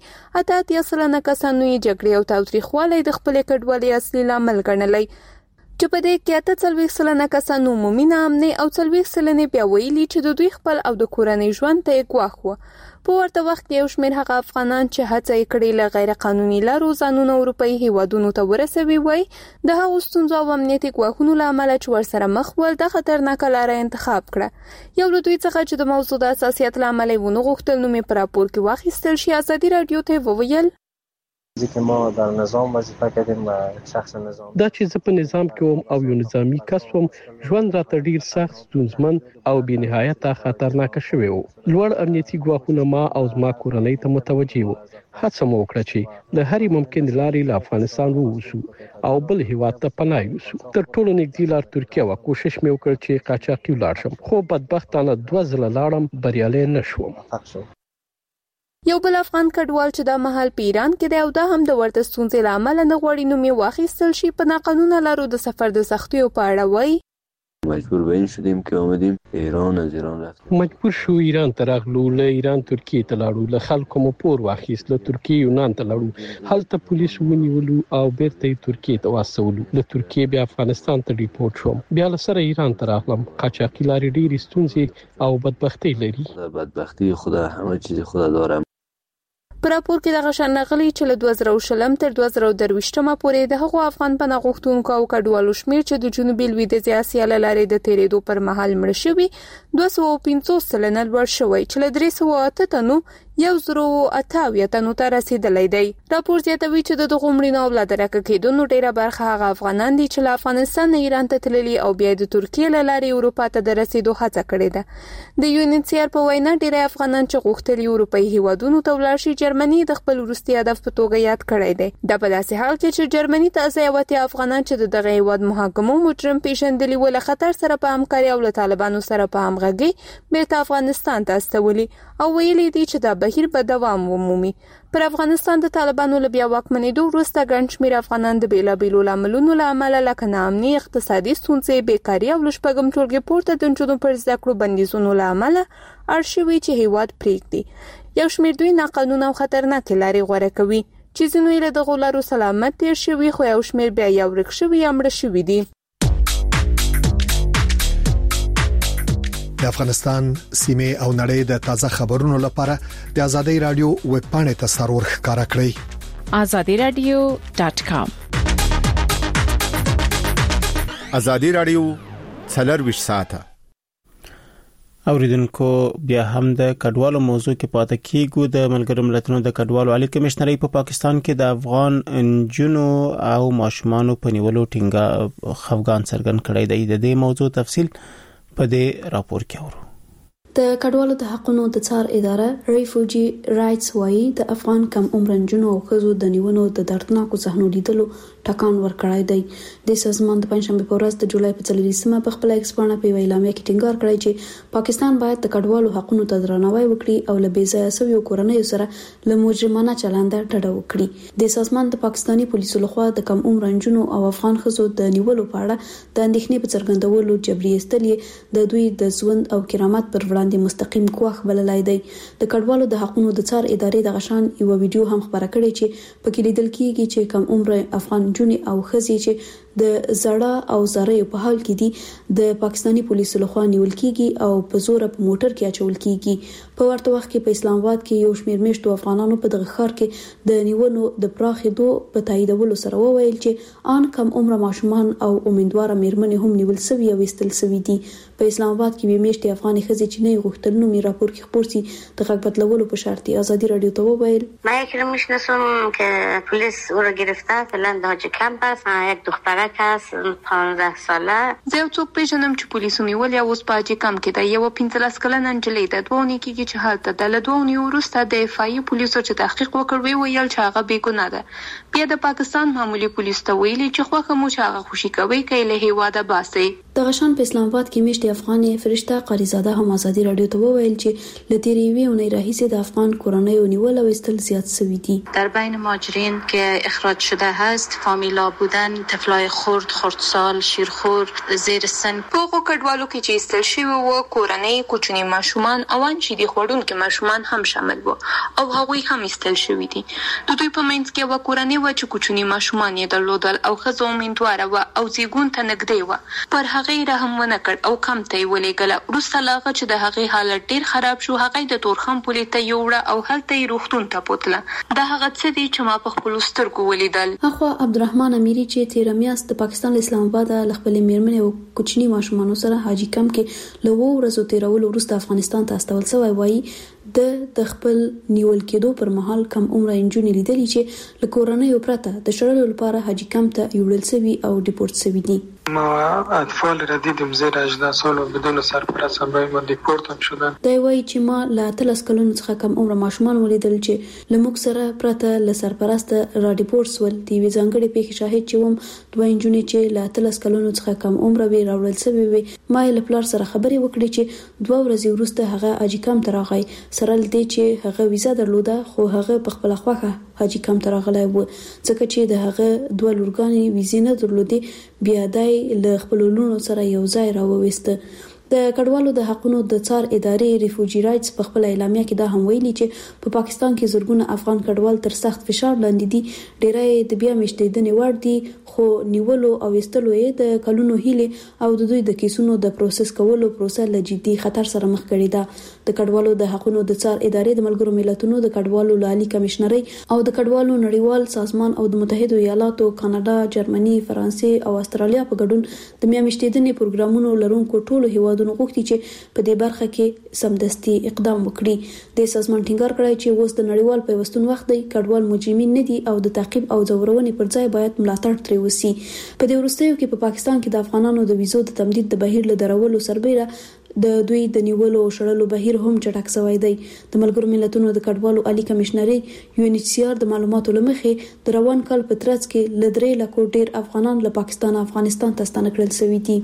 88% کسانو یې جګړې او تاوتریخوالی د خپل کډوالۍ اصلي لامل ګڼلی. چې په دې کې 48% کسانو عمومي ناامنۍ او 40% بیا ویلي چې د دوی خپل او د کورنۍ ژوند ته ګواښ و. په ورته وخت کې یو شمېر هغه افغانان چې هڅه یې کړې له غیر قانوني لارو ځانونه اروپאי هیوادونو ته ورسوي وای د هغو ستونزو او امنیتي ګواښونو له امله چې ورسره مخ ول د خطرناکه لاره انتخاب کړه. یو له دوی څخه چې د موضوع د اساسیت له امله ونه غوښتل نوم په راپور کې واخیستل شي ازادي رادیو ته وویل که ما در نظام وظیفه کردیم و شخص نظام دا چې زه په نظام کې وم او یو نظامی کس وم ژوند راته ډیر سخت ستونزمن او بې نهایت خطرناک شوی و. لوړ امنیتي ګواښونه ما او زما کورنۍ ته متوجي وو. هڅه مو وکړه چې د هرې ممکن لارې له افغانستان ووځو او بل هیواد ته پناه یوسو. تر ټولو نږدې لار ترکیه و. کوشش مې وکړ چې قاچاقي ولاړ شم خو بدبختانه 2 ځله لاړم بریالي نشوم. یو بل افغان کډوال چې د مهال په ایران کې دی او دا هم د ورته ستونزې له امله نه غواړي نوم یې واخیستل شي په ناقانونه لارو د سفر د سختیو په اړه وایي مجبور به این شدیم که آمدیم ایران از ایران رفتیم مجبور شو ایران ته راغلو له ایران ترکیه ته لاړو له خلکو مو پور واخیست له ترکیه یونان ته لاړو هلته پولیس ونیولو او بیرته ترکیه ته واستولو له ترکیه بیا افغانستان ته ریپورت شوم بیا له سره ایران ته راغلم قاچاقي لارې ډېرې ستونزې او بدبختۍ لري بدبختی خدا همه چیز خدا داره. پر راپور کې د غشنغلي چې له 2020 تر 2023 پورې د هغو افغان پناه غوښتونکو او کډوالو شمیر چې د جنوبي لویدیځ اسیا لارې د تیرېدو پر مهال مړ شوي 250 سلنه لوړ شوی چې له 308 تنو 1,088 تنو ته رسیدلی دی. راپور زیاتوي چې د دغو مړینو او لادرکه کېدونو ډیره برخه هغه افغانان دي چې له افغانستان نه ایران ته تللي او بیا د ترکیې له لارې اروپا ته د رسیدو هڅه کړې ده. د UNHCR په وینا ډیره افغانان چې غوښتل اروپایي هیوادونو ته ولاړ شي جرمني د خپل وروستي هدف په توګه یاد کړی دی. دا په داسې حال کې چې جرمني ته ځایوتي افغانان چې دغه هیواد محاکمو مجرم پیژندلي ول خطر سره په همکاري او له طالبانو سره په همغږي بیرته افغانستان ته استولي او ویلي دي چې دا بهیر به دوام ومومي. پر افغانستان د طالبانو له بیا واکمنېدو وروسته ګڼ شمېر افغانان د بیلابیلو لاملونو له امله لکه ناامني، اقتصادي ستونزې، بیکاري او له شپږم ټولګې پورته د نجونو پر زده کړو بندیزونو له امله اړ شوي چې هیواد پرېږدي. یو شمېر دوی ناقانونه او خطرناکې لارې غوره کوي چې ځینو یې له دغو لارو سلامت تېر شوي خو یو شمېر بیا یا ورک شوي یا مړه شوي دي. د افغانستان سیمه او نړۍ د تازه خبرونو لپاره د آزادۍ رادیو ویب پاڼې ته سرور ښکارا کړئ azadiradio.com. آزادۍ رادیو 24 ساعته. اوریدونکو بیا هم د کډوالو موضوع کې پاتې کیږو. د ملګرو ملتونو د کډوالو عالی کمشنري په پاکستان کې د افغان انجونو او ماشومانو په نیولو ټینګه خفګان څرګند کړی دی. د دې موضوع تفصیل په دې راپور کې اورو. د کډوالو د حقونو د څار اداره ریفوجی رائټس وايي د افغان کم عمر نجونو او ښځو د نیونو د دردناکو صحنو لیدلو ټکان ورکړای دی. د سازمان د پنځشنبه په ورځ د جولای په 30مه په خپل ایکسپانه په اعلامیه کې ټینګار کړی چې پاکستان باید د کډوالو حقونو ته درناوی وکړي او له بې ځایه سویو کورنیو سره له مجرمانه چلند ډډه وکړي. د سازمان د پاکستاني پولیسو لخوا د کم عمر نجونو او افغان ښځو د نیولو په اړه د اندېښنې په څرګندولو جبري استلې د دوی د ژوند او کرامت پر وړاندې مستقیم کوخ بللای دی. د کډوالو د حقونو د څار ادارې د غشان یو ویډیو هم خبره کړې چې پکې لیدل کیږي چې کم عمر افغان جونې او ښځې چې د زړه او زړې په حال کې دي د پاکستاني پولیسو لخوا نیول کیږي او په زور په موټر کې اچول کیږي. په ورته وخت کې په اسلام آباد کې یو شمېر میشتو افغانانو په دغه ښار کې د نیونو د پراخېدو په تاییدولو سره وویل چې ان کم عمر ماشومان او امیدواره میرمنې هم نیول شوي او وستل شوي دي. په اسلام آباد کې به میشتي افغاني ښځې چې نه غوښتل نو می راپور کې خبر سي د غږ بدلولو په شرط آزادی رادیو ته وویل ما یک رو میشناسم که پلیس او را گرفته فعلا داج کمپ است. یک دخترک است 15 ساله. زه یو څوک پیژنم چې پولیسو نیول یا اوس په اجي کم کې د یو 15 کلنه نجلۍ د دوونی کې چې حالت د لدوونی وروسته د افای پولیسو چې تحقیق وکړ ویل چې هغه بې ګناه ده. بیا د پاکستان معمولی پولیس ته ویلي چې خوخه مو چې هغه خوشي کوي کله هیواده باسي. د غشان په اسلام آباد کې میشتي افغاني فرشته قریزاده هم آزادی رادیو ته وویل چې لتیریوی اونۍ راهیسې د افغان کورنیو نیول او استل زیات شوی دي. در بین مهاجرین که اخراج شده هست فامیلا بودن، طفلای خردسال، شیرخور، زیر سن. په کډوالو کې چې استل شوی وو کورنۍ کوچنی ماشومان او ان چې د خوړونکو ماشومان هم شامل وو او هغوی هم استل شوی دي. د دوی په منځ کې و کورنۍ و چې کوچنی ماشومان یې درلودل او ښځو امیندواره و او زیګون ته نږدې و. پر هغه رحم ونه کړ او کم ته ولېګل. وروسته لاغه چې د هغه حالت ډیر خراب شو هغه د تورخم پولیس ته یوړه او هلته یې روغتون ته بوتله. دا هغه څه دي چې ما په خپل سترګو ولیدل. اخو عبدالرحمن امیری چې تیر میاشت د پاکستان اسلام آباد له خپل میرمنې او کوچنی ماشومانو سره حاجی کم کې له ورځو تیرول وروسته افغانستان ته استول شوی وایي د خپل نیول کېدو پر مهال کم عمر انجونې لیدلې چې له کورنۍ پرته د شړلو لپاره حاجی کم ته یوړل شوی او ډیپورت شوی دي. ما اطفال ردیدیم زیر 18 سال و بدون سرپرست برای ما دیپورت هم شدن. دا وایي چې ما له 13 کلونو څخه کم عمر ماشومان ولیدل چې له موږ سره پرته له سرپرست را ډیپورت ول. دی ځانګړي پیښې شاهد چې وم دوه انجونې چې له 13 کلونو څخه کم عمر وی راوړل شوی وي. ما له پلار سره خبرې وکړې چې 2 ورځې وروسته هغه اجي کم ته راغی سره لدی چې هغه ویزا درلوده خو هغه په خپل خوخه حاجی کم ته راغلی و ځکه چې د هغه 2 لورګانې ویزې نه درلودي. بیا دای له خپل لونو سره یو ځای راوويسته. د کډوالو د حقوقو د څار ادارې ریفوجی رائټس په خپل اعلامیه کې دا هم ویلي چې په پاکستان کې زورګونه افغان کډوال تر سخت فشار لاندې دي، ډیری د بیا مشتیدنې وړ دي، خو نیولو او استلو یې د کلونو هیله او د دوی د کیسونو د پروسس کولو پروسه له جدي خطر سره مخ کړي ده. د کډوالو د حقوقو د څار ادارې د ملګرو ملتونو د کډوالو لالي کمشنري او د کډوالو نړیوال سازمان او د متحده ایالاتو، کاناډا، جرمني، فرانسې او استرالیا په ګډون د میاشتېدنې پروګرامونو لرونکو ټولو هیوادونو غوښتي چې په دې برخه کې سمدستي اقدام وکړي. د سازمان ټینګار کړی چې اوس د نړیوال پیوستون وخت دی، کډوال مجرمین نه دي او د تعقیب او ځورونې پر ځای باید ملاتړ ترې وسی. په دې وروستیو کې په پاکستان کې د افغانانو د ویزو د تمدید د بهیر له درولو سربېره د دوی د نیولو او شړلو بهیر هم چټک شوی دی. د ملګرو ملتونو د کډوالو عالی کمشنري UNHCR د معلوماتو لمخې د روان کال په ترڅ کې ل 3 لک ډیر افغانان له پاکستان افغانستان ته ستانه کړل شوي دي.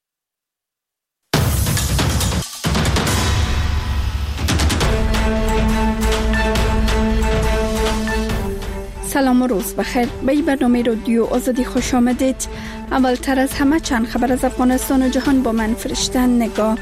سلام و روز بخیر. به این برنامه رادیو آزادی خوش آمدید. اولتر از همه چند خبر از افغانستان و جهان با من فرشتن نگاه.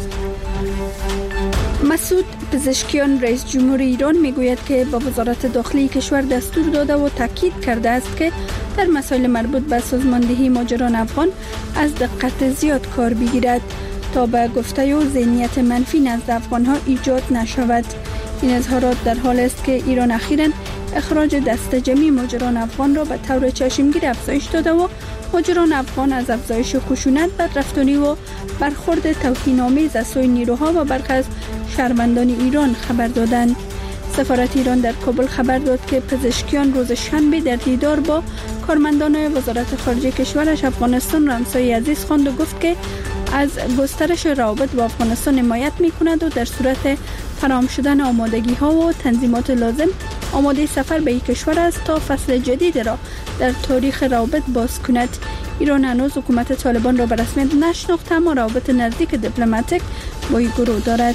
مسعود پزشکیان رئیس جمهور ایران میگوید که با وزارت داخلی کشور دستور داده و تاکید کرده است که در مسائل مربوط به سازماندهی مهاجران افغان از دقت زیاد کار بگیرد تا به گفته و ذهنیت منفی نزد افغانها ایجاد نشود. این اظهارات در حال است که ایران اخیراً اخراج دسته جمعی مهاجران افغان را به طور چشمگیر افزایش داده و مهاجران افغان از افزایش خشونت، بدرفتاری و برخورد توهین‌آمیز از سوی نیروها و برخی از شهروندان ایران خبر دادند. سفارت ایران در کابل خبر داد که پزشکیان روز شنبه در دیدار با کارمندان وزارت خارجه کشورش افغانستان را همسایه عزیز خواند و گفت که از گسترش روابط با افغانستان حمایت می‌کند و در صورت فراهم شدن آمادگی‌ها و تنظیمات لازم آماده سفر به این کشور است تا فصل جدید را در تاریخ روابط باز کند. ایران هنوز حکومت طالبان را به رسمیت نشناخته اما روابط نزدیک دیپلماتیک با این گروه دارد.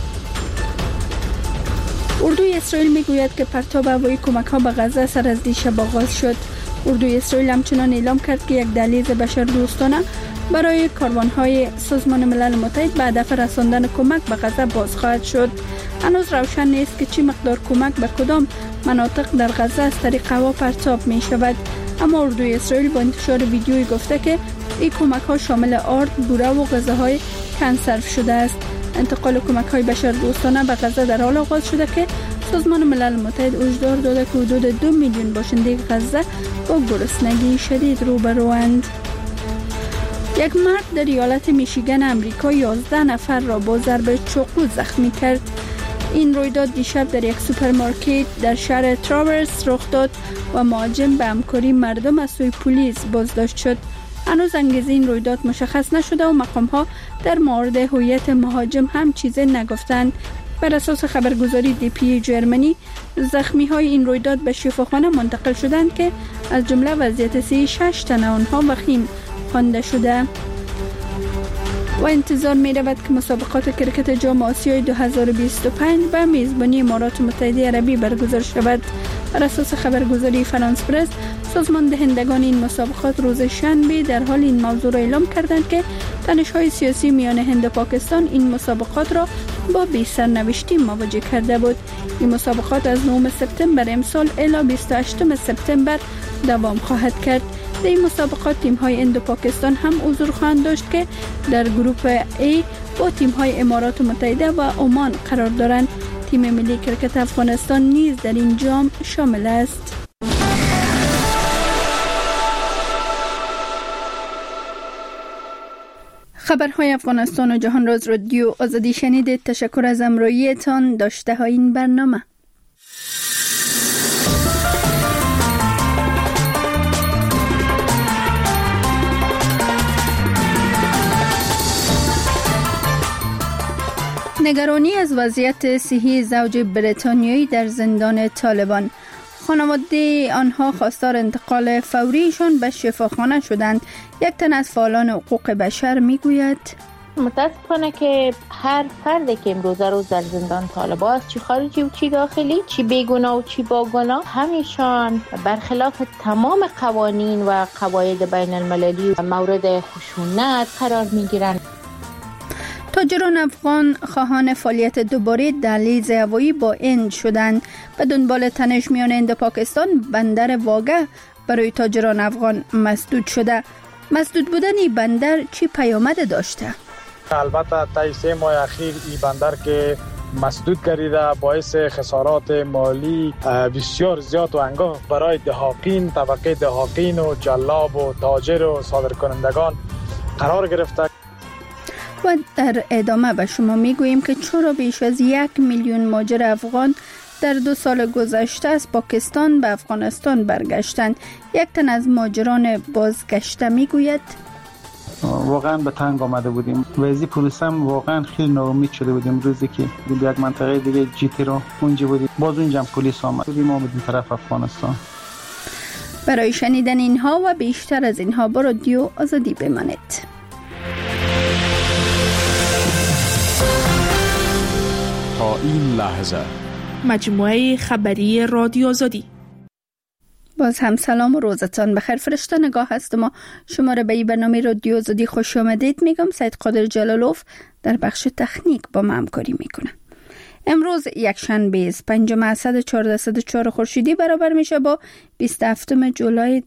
اردوی اسرائیل میگوید که پرتاب هوایی کمک‌ها به غزه سر از دیشب آغاز شد. اردوی اسرائیل همچنان اعلام کرد که یک دهلیز بشردوستانه برای کاروان‌های سازمان ملل متحد به هدف رساندن کمک به غزه باز خواهد شد. هنوز روشن نیست که چه مقدار کمک به کدام مناطق در غزه از طریق هوا پرتاب می شود، اما اردوی اسرائیل با انتشار ویدیویی گفته که این کمک‌ها شامل آرد، بوره و غذاهای کنسرو شده است. انتقال کمک‌های بشردوستانه به غزه در حال آغاز شده که سازمان ملل متحد هشدار داده که حدود 2 میلیون باشنده غزه با گرسنگی شدید روبروند. یک مرد در ایالت میشیگن امریکا 11 نفر را با ضرب چاقو زخمی کرد. این رویداد دیشب در یک سوپرمارکت در شهر تراورس رخ داد و مهاجم به همکاری مردم از سوی پلیس بازداشت شد. هنوز انگیزه این رویداد مشخص نشده و مقام‌ها در مورد هویت مهاجم هم چیزی نگفتند. بر اساس خبرگزاری DPA جرمنی، زخمی‌های این رویداد به شفاخانه منتقل شدند که از جمله وضعیت 6 تن آنها وخیم خوانده شده. و انتظار می رود که مسابقات کرکت جام آسیای 2025 به میزبانی امارات متحده عربی برگزار شود. بر اساس خبرگزاری فرانس پرس، سازمان دهندگان این مسابقات روز شنبه در حال این موضوع را اعلام کردند که تنش‌های سیاسی میان هند و پاکستان این مسابقات را با بی سرنوشتی مواجه کرده بود. این مسابقات از 9 سپتامبر امسال الی 28 سپتامبر دوام خواهد کرد. در این مسابقات تیم‌های هند و پاکستان هم حضور خواهند داشت که در گروه A با تیم‌های امارات متحده و عمان قرار دارند. تیم ملی کرکت افغانستان نیز در این جام شامل است. خبرهای افغانستان و جهان را از رادیو آزادی شنیدید. تشکر از همراهیتان. داشته های این برنامه. نگرانی از وضعیت صحی زوج بریتانیایی در زندان طالبان. خانواده آنها خواستار انتقال فوریشان به شفاخانه شدند. یک تن از فعالان حقوق بشر میگوید متاسفانه که هر فردی که امروزه روز در زندان طالبان است، چی خارجی و چی داخلی، چی بیگناه و چی باگناه، همیشان برخلاف تمام قوانین و قواعد بین المللی مورد خشونت قرار میگیرند. تاجران افغان خواهان فعالیت دوباره دهلیز هوایی با هند شدند. به دنبال تنش میان هند و پاکستان بندر واگه برای تاجران افغان مسدود شده. مسدود بودن این بندر چی پیامد داشته؟ البته تا 3 ماه اخیر این بندر که مسدود گردیده باعث خسارات مالی بسیار زیاد و انگاه برای دهاقین، طبقه دهاقین و جلاب و تاجر و صادرکنندگان قرار گرفته. و در ادامه به شما میگوییم که چرا بیش از 1 میلیون مهاجر افغان در 2 سال گذشته از پاکستان به افغانستان برگشتند. یک تن از مهاجران بازگشته میگوید واقعا به تنگ آمده بودیم و از این پروسه هم واقعا خیلی ناامید شده بودیم. روزی که یک منطقه دیگه جیتی رو اونجا بودیم، باز اونجا پلیس آمد بودیم آمدیم طرف افغانستان. برای شنیدن اینها و بیشتر از اینها با رادیو آزادی بمانید. تا این لحظه مجموعه خبری رادیو آزادی. باز هم سلام و روزتان بخیر. فرشته نگاه هستم. شما را به این برنامه رادیو آزادی خوش آمدید میگم. سید قادر جلالوف در بخش تکنیک با ما همکاری میکنه. امروز یک شنبه 5 اسد 1404 خورشیدی برابر میشه با 27 جولای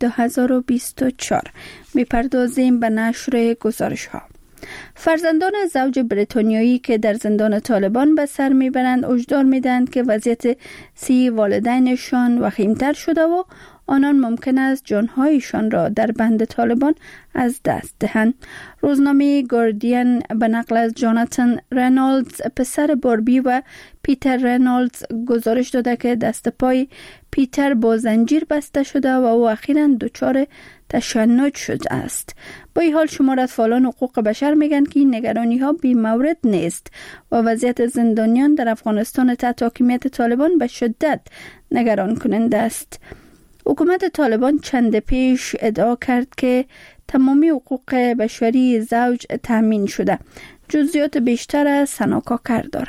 2024. میپردازیم به نشر گزارش ها. فرزندان زوج بریتانیایی که در زندان طالبان به سر میبرند هشدار میدهند که وضعیت صحی والدینشان وخیمتر شده و آنان ممکن است جانهایشان را در بند طالبان از دست دهند. روزنامه گاردین به نقل از جاناتان رینالدز پسر باربی و پیتر رینالدز گزارش داده که دست پای پیتر با زنجیر بسته شده و او اخیراً دچار تشنج شده است. با این حال شمار از فعالان حقوق بشر میگن که این نگرانی ها بی مورد نیست و وضعیت زندانیان در افغانستان تحت حاکمیت طالبان به شدت نگران کننده است. حکومت طالبان چند پیش ادعا کرد که تمامی حقوق بشری زوج تامین شده. جزئیات بیشتر از سنا کاکر داره.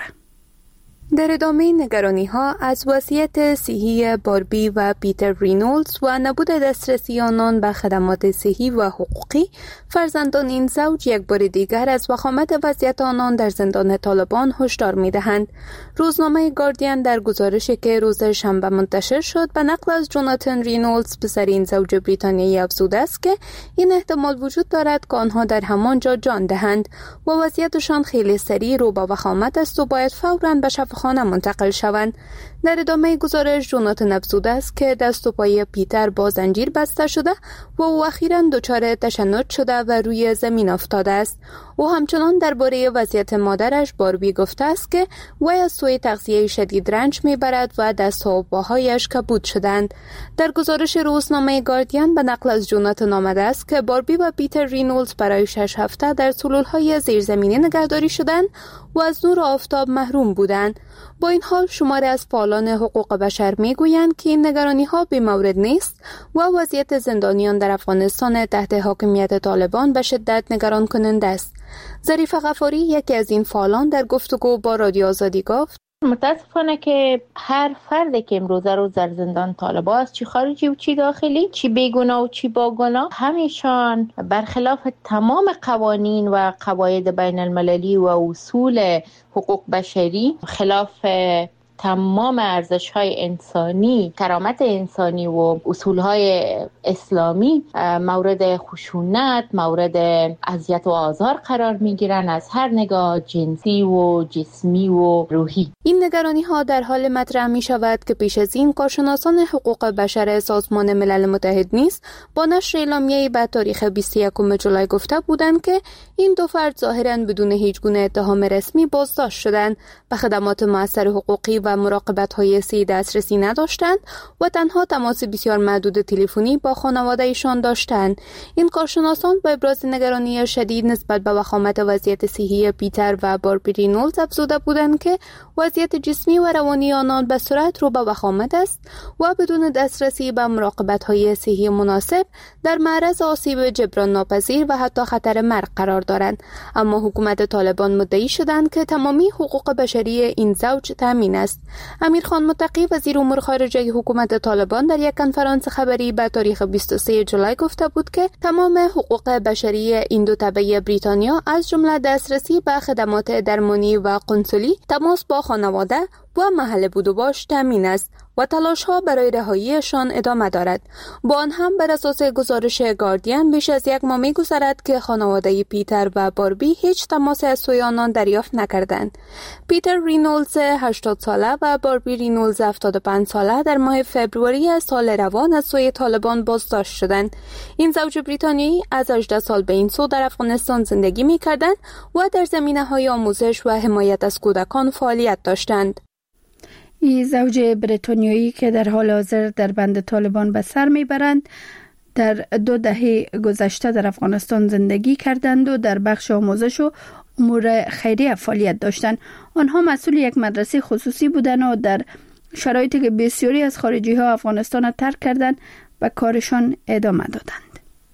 در ادامه نگرانی‌ها از وضعیت صحی باربی و پیتر رینولدز و نبود دسترسی آنان به خدمات صحی و حقوقی، فرزندان این زوج یک بار دیگر از وخامت وضعیت آنان در زندان طالبان هشدار می‌دهند. روزنامه گاردین در گزارشی که روز شنبه منتشر شد به نقل از جوناتان رینولدز پسر این زوج بریتانیایی افزوده است که این احتمال وجود دارد که آنها در همانجا جان دهند و وضعیتشان خیلی سریع رو به وخامت است و باید فوراً به خانه منتقل شوند. در ادامه گزارش جوناتان افزوده است که دست و پای پیتر با زنجیر بسته شده و او اخیراً دچار تشنج شده و روی زمین افتاده است. او همچنان درباره وضعیت مادرش باربی گفته است که وی از سوی تغذیه شدید رنج میبرد و دست‌ها و پاهایش کبود شدند. در گزارش روزنامه گاردین به نقل از جوناتان آمده است که باربی و پیتر رینولدز برای 6 هفته در سلولهای زیرزمینی نگهداری شدند و از نور آفتاب محروم بودند. با این حال شماری از فعالان حقوق بشر میگویند که این نگرانی‌ها بی مورد نیست و وضعیت زندانیان در افغانستان تحت حاکمیت طالبان به شدت نگران کننده است. ظریف غفاری یکی از این فعالان در گفتگو با رادیو آزادی گفت: متاسفانه که هر فردی که امروزه روز در زندان طالبان است، چی خارجی و چی داخلی، چی بیگناه و چی باگناه، همیشان برخلاف تمام قوانین و قواعد بین المللی و اصول حقوق بشری، خلاف تمام ارزش‌های انسانی، کرامت انسانی و اصول‌های اسلامی مورد خشونت، مورد اذیت و آزار قرار می‌گیرند از هر نگاه جنسی و جسمی و روحی. این نگرانی‌ها در حال مطرح می‌شود که پیش از این کارشناسان حقوق بشر سازمان ملل متحد نیز با نشر اعلامیه‌ای به تاریخ 21 جولای گفته بودند که این دو فرد ظاهراً بدون هیچ گونه اتهام رسمی بازداشت شدند، به خدمات مؤثر حقوقی و مراقبت‌های صحی دسترسی نداشتند و تنها تماس بسیار محدود تلفنی با خانواده‌شان داشتند. این کارشناسان با ابراز نگرانی شدید نسبت به وخامت وضعیت صحی پیتر و باربی رینولدز افزوده بودند که وضعیت جسمی و روانی آنان به سرعت رو به وخامت است و بدون دسترسی به مراقبت‌های صحی مناسب در معرض آسیب جبران ناپذیر و حتی خطر مرگ قرار دارند. اما حکومت طالبان مدعی شدند که تمامی حقوق بشری این زوج تامین است. است. امیرخان متقی وزیر امور خارجه حکومت طالبان در یک کنفرانس خبری به تاریخ 23 جولای گفته بود که تمام حقوق بشری این دو تبع بریتانیا از جمله دسترسی به خدمات درمانی و قنسولی، تماس با خانواده و محل بود و باش تامین است و تلاش‌ها برای رهاییشان ادامه دارد. با آن هم بر اساس گزارش گاردین بیش از یک ماه می‌گذرد که خانواده پیتر و باربی هیچ تماس از سوی آنان دریافت نکردند. پیتر رینولدز 80 ساله و باربی رینولدز 75 ساله در ماه فوریه از سال روان از سوی طالبان بازداشت شدند. این زوج بریتانیایی از 18 سال به این سو در افغانستان زندگی می‌کردند و در زمینه‌های آموزش و حمایت از کودکان فعالیت داشتند. این زوج بریتانیایی که در حال حاضر در بند طالبان به سر میبرند در 2 دهه گذشته در افغانستان زندگی کردند و در بخش آموزش و امور خیریه فعالیت داشتند. آنها مسئول یک مدرسه خصوصی بودند و در شرایطی که بسیاری از خارجی ها افغانستان را ترک کردند و کارشان ادامه دادند.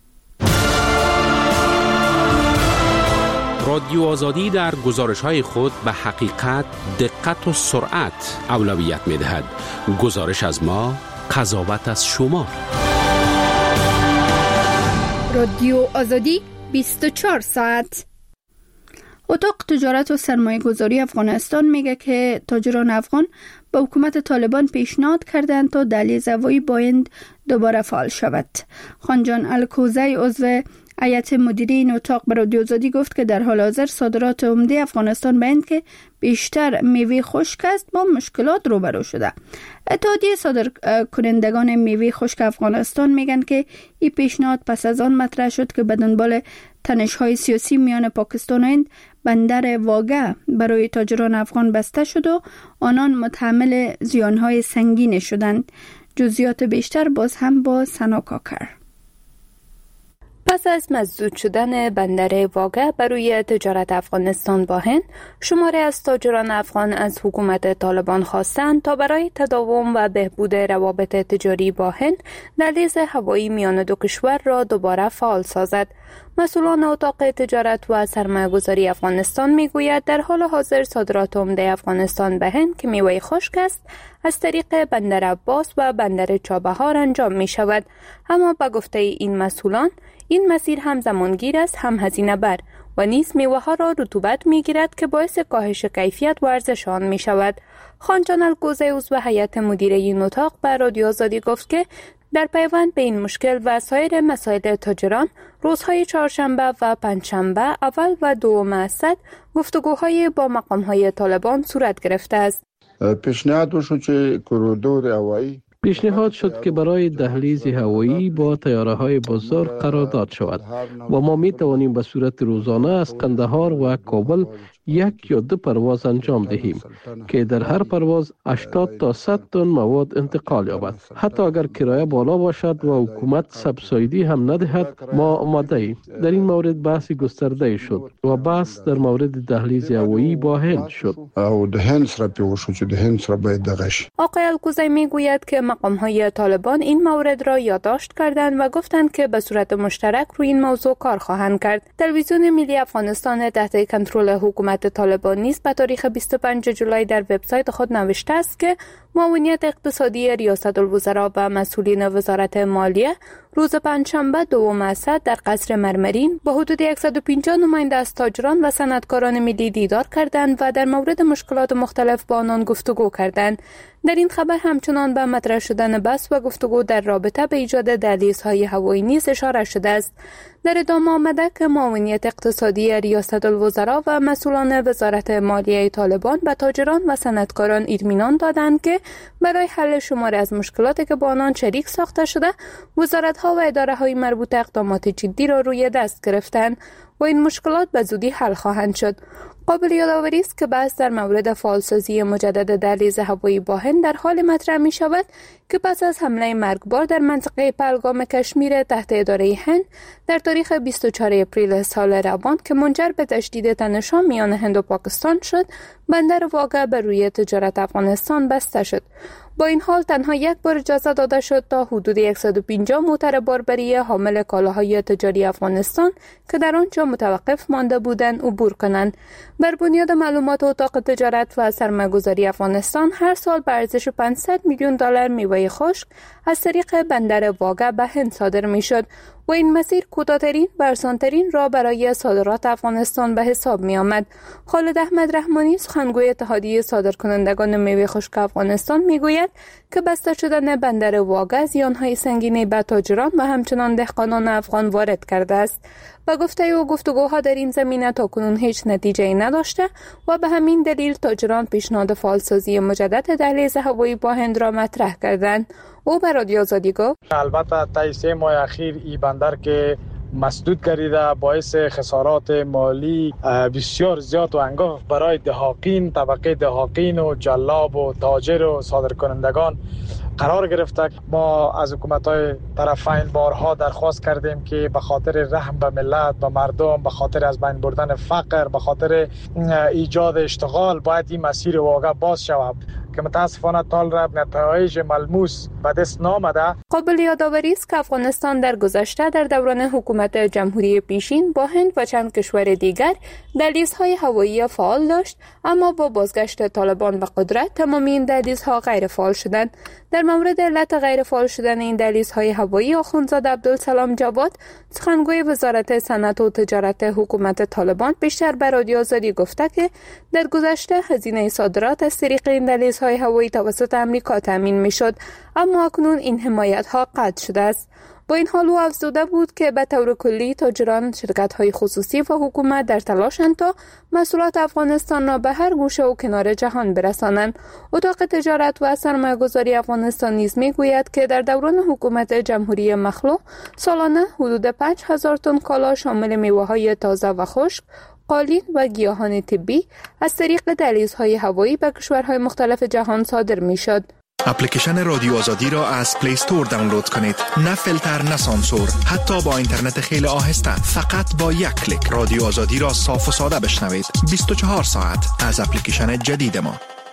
رادیو آزادی در گزارش‌های خود به حقیقت، دقت و سرعت اولویت می‌دهد. گزارش از ما، قضاوت از شما. رادیو آزادی 24 ساعت. اتاق تجارت و سرمایه گذاری افغانستان میگه که تاجران افغان به حکومت طالبان پیشنهاد کردند تا دهلیز هوایی بایند دوباره فعال شود. خانجان الکوزی عضو هیئت مدیره این اتاق به رادیو آزادی گفت که در حال حاضر صادرات عمده افغانستان به هند که بیشتر میوه خشک است با مشکلات روبرو شده. اتحادیه صادر کنندگان میوه خشک افغانستان میگن که این پیشنهاد پس از آن مطرح شد که به دنبال تنش‌های سیاسی میان پاکستان و هند بندر واگه برای تاجران افغان بسته شد و آنان متحمل زیان‌های سنگین شدند. جزئیات بیشتر باز هم با سنا کاکر. پس از مسدود شدن بندر واگه برای تجارت افغانستان با هند، شماری از تاجران افغان از حکومت طالبان خواستند تا برای تداوم و بهبود روابط تجاری با هند دهلیز هوایی میان دو کشور را دوباره فعال سازد. مسئولان اتاق تجارت و سرمایه‌گذاری افغانستان میگوید در حال حاضر صادرات عمده افغانستان به هند که میوه خشک است از طریق بندر عباس و بندر چابهار انجام می شود. اما به گفته این مسئولان این مسیر هم زمانگیر است هم هزینه بر و نیز میوه ها را رطوبت می گیرد که باعث کاهش کیفیت و ارزش آن می شود. خانجان الکوزی عضو هیئت مدیره این اتاق به رادیو آزادی گفت که در پیوند به این مشکل و سایر مسائل تاجران روزهای چهارشنبه و پنجشنبه اول و دوم اسد گفتگوهای با مقامهای طالبان صورت گرفته است. پیشنهاد شد که کوریدور هوایی پیشنهاد شد که برای دهلیز هوایی با طیاره‌های بزرگ قرارداد شود و ما می توانیم به صورت روزانه از قندهار و کابل 1 یا 2 پرواز انجام دهیم که در هر پرواز 80 تا 100 تن مواد انتقال یابد. حتی اگر کرایه بالا باشد و حکومت سبسایدی هم ندهد ما آماده ایم. در این مورد بحث گسترده شد و بحث در مورد دهلیز هوایی با هند شد. او د هند سره پیوشو چې د هند سره باید دغش. آقای الکوزی میگوید که مقام‌های طالبان این مورد را یادداشت کردند و گفتند که به صورت مشترک روی این موضوع کار خواهند کرد. تلویزیون ملی افغانستان تحت کنترل حکومت طالبان نیز به تاریخ 25 جولای در وبسایت خود نوشته است که معاونیت اقتصادی ریاست الوزراء و مسئولین وزارت مالیه روز پنجشنبه دوم اسد در قصر مرمرین با حدود 150 نماینده از تاجران و صنعتکاران ملی دیدار کردند و در مورد مشکلات مختلف با آنان گفتگو کردند. در این خبر همچنان به مطرح شدن بحث و گفتگو در رابطه به ایجاد دهلیزهای هوایی نیز اشاره شده است. در ادامه آمده که معاونیت اقتصادی ریاست الوزراء و مسئولان وزارت مالیه طالبان به تاجران و صنعتکاران اطمینان دادند که برای حل شماری از مشکلاتی که با آنان شریک ساخته شده، وزارت‌ها و اداره‌های مربوطه اقدامات جدی را روی دست گرفتند و این مشکلات به زودی حل خواهند شد. قابل یادآوری است که بحث در مورد فعالسازی مجدد دهلیز هوایی با هند در حال مطرح می شود که پس از حمله مرگبار در منطقه پهلگام کشمیر تحت اداره هند در تاریخ 24 اپریل سال روان که منجر به تشدید تنش‌ها میان هند و پاکستان شد، بندر واگه بر روی تجارت افغانستان بسته شد. با این حال تنها یک بار اجازه داده شد تا حدود 150 موتر باربری حامل کالاهای تجاری افغانستان که در آنجا متوقف مانده بودند عبور کنند. بر بنیاد معلومات اتاق تجارت و سرمایه‌گذاری افغانستان هر سال به ارزش 500 میلیون دلار میوه خشک از طریق بندر واگه به هند صادر میشد و این مسیر کوتاه‌ترین و آسان‌ترین راه برای صادرات افغانستان به حساب می آمد. خالد احمد رحمانی سخنگوی اتحادیه صادرکنندگان میوه خشک افغانستان میگوید که بسته شدن بندر واگه زیان‌های سنگینی به تاجران و همچنان دهقانان افغان وارد کرده است. و گفته او گفتگوها در این زمینه تاکنون هیچ نتیجه نداشته و به همین دلیل تاجران پیشنهاد فعالسازی مجدد دهلیز هوایی با هند را مطرح کردند. او به رادیو آزادی گفت البته تا 3 ماه اخیر این بندر که مسدود گردیده باعث خسارات مالی بسیار زیاد و انگاه برای دهاقین، طبقه دهاقین و جلاب و تاجر و صادرکنندگان قرار گرفته. ما از حکومت‌های طرفین بارها درخواست کردیم که به خاطر رحم به ملت، به مردم، به خاطر از بین بردن فقر، به خاطر ایجاد اشتغال باید این مسیر واقعا باز شود که متاسفانه طالب نتایج ملموس به دست نامده. قابل یادآوری است که افغانستان در گذشته در دوران حکومت جمهوری پیشین با هند و چند کشور دیگر دهلیزهای هوایی فعال داشت، اما با بازگشت طالبان به قدرت تمام این دهلیزها غیر فعال شدند. در مورد علت غیر فعال شدن این دهلیزهای هوایی آخوندزاده عبدالسلام جواد سخنگوی وزارت صنعت و تجارت حکومت طالبان بیشتر به رادیو آزادی گفته که در گذشته هزینه صادرات از طریق این دهلیزهای هوایی توسط امریکا تامین میشد، اما اکنون این حمایت ها قطع شده است. با این حال او افزوده بود که به طور کلی تاجران، شرکت‌های خصوصی و حکومت در تلاشند تا محصولات افغانستان را به هر گوشه و کنار جهان برسانند. اتاق تجارت و سرمایه‌گذاری افغانستان نیز می‌گوید که در دوران حکومت جمهوری مخلوع سالانه حدود 5000 تن کالا شامل میوه‌های تازه و خشک، قالین و گیاهان طبی از طریق دهلیزهای هوایی به کشورهای مختلف جهان صادر می‌شد. اپلیکیشن رادیو آزادی را از پلی استور دانلود کنید. نه فیلتر، نه سانسور، حتی با اینترنت خیلی آهسته. فقط با یک کلیک رادیو آزادی را صاف و ساده بشنوید. 24 ساعت از اپلیکیشن جدید ما.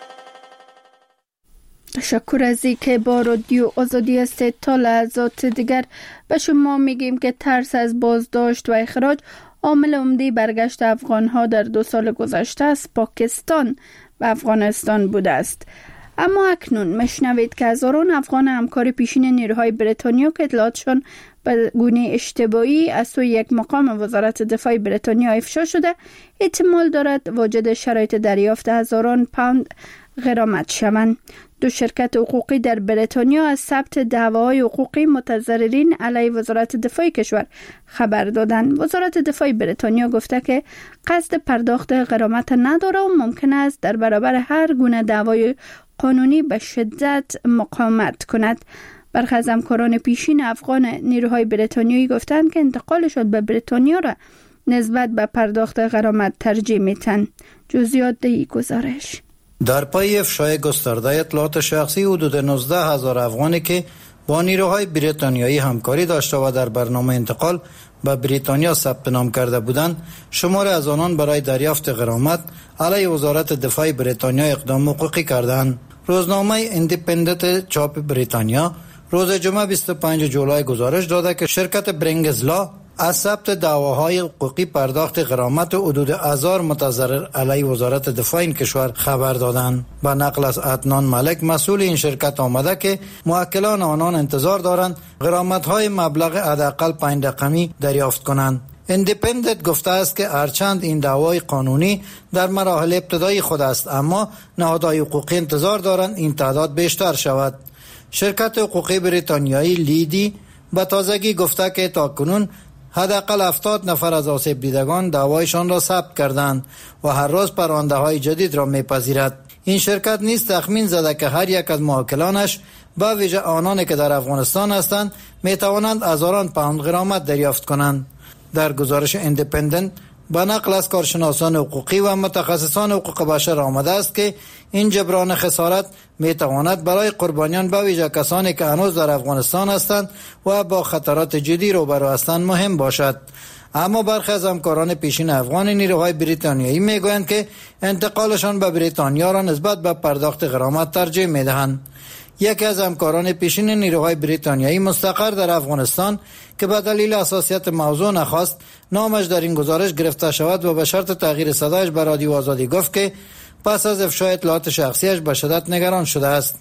تشکر از اینکه با رادیو آزادی هستید. تا لحظات دیگر به شما میگیم که ترس از بازداشت و اخراج عامل عمده برگشت افغان‌ها در 2 سال گذشته از پاکستان به افغانستان بوده است. اما اکنون مشنوید که هزاران افغان همکار پیشین نیروهای بریتانیا که اطلاعاتشان به گونه اشتباهی از سوی یک مقام وزارت دفاع بریتانیا افشا شده، احتمال دارد واجد شرایط دریافت هزاران پوند غرامت شوند. 2 شرکت حقوقی در بریتانیا از ثبت دعواهای حقوقی متضررین علیه وزارت دفاع کشور خبر دادند. وزارت دفاع بریتانیا گفته که قصد پرداخت غرامت نداره و ممکن است در برابر هر گونه دعوای قانونی به شدت مقاومت کند. برخی از همکاران پیشین افغان نیروهای بریتانیایی گفتند که انتقالشان به بریتانیا را نسبت به پرداخت غرامت ترجیح می‌دهند. جزئیات این گزارش. در پای افشای گسترده اطلاعات شخصی حدود 19,000 افغانی که با نیروهای بریتانیایی همکاری داشته و در برنامه انتقال به بریتانیا ثبت نام کرده بودند، شمار از آنان برای دریافت غرامت علیه وزارت دفاع بریتانیا اقدام حقوقی کردند. روزنامه ایندیپندنت چاپ بریتانیا روز جمعه 25 جولای گزارش داده که شرکت برینگزلا از ثبت دعواهای حقوقی پرداخت غرامت حدود 1000 متضرر علیه وزارت دفاع این کشور خبر دادند. با نقل از عدنان ملک مسئول این شرکت آمده که موکلان آنان انتظار دارند غرامت‌های مبلغ حداقل 5 رقمی دریافت کنند. ایندیپندنت گفته است که هرچند این دعوای قانونی در مراحل ابتدایی خود است، اما نهادهای حقوقی انتظار دارند این تعداد بیشتر شود. شرکت حقوقی بریتانیایی لیدی به تازگی گفته که تاکنون حداقل 70 نفر از آسیب دیدگان دعوایشان را ثبت کردند و هر روز پرونده‌های جدید را می‌پذیرد. این شرکت نیز تخمین زده که هر یک از موکلانش با ویژه آنانی که در افغانستان هستند می‌توانند هزاران پوند غرامت دریافت کنند. در گزارش ایندیپندنت با نقل از کارشناسان حقوقی و متخصصان حقوق بشر آمده است که این جبران خسارت میتواند برای قربانیان به ویژه کسانی که هنوز در افغانستان هستند و با خطرات جدی روبرو هستند مهم باشد. اما برخی از همکاران پیشین افغان نیروهای بریتانیایی میگویند که انتقالشان به بریتانیا را نسبت به پرداخت غرامت ترجیح میدهند. یکی از همکاران پیشین نیروهای بریتانیایی مستقر در افغانستان که به دلیل حساسیت موضوع نخواست نامش در این گزارش گرفته شود و به شرط تغییر صدایش به رادیو آزادی گفت که پس از افشای اطلاعات شخصیش به شدت نگران شده است.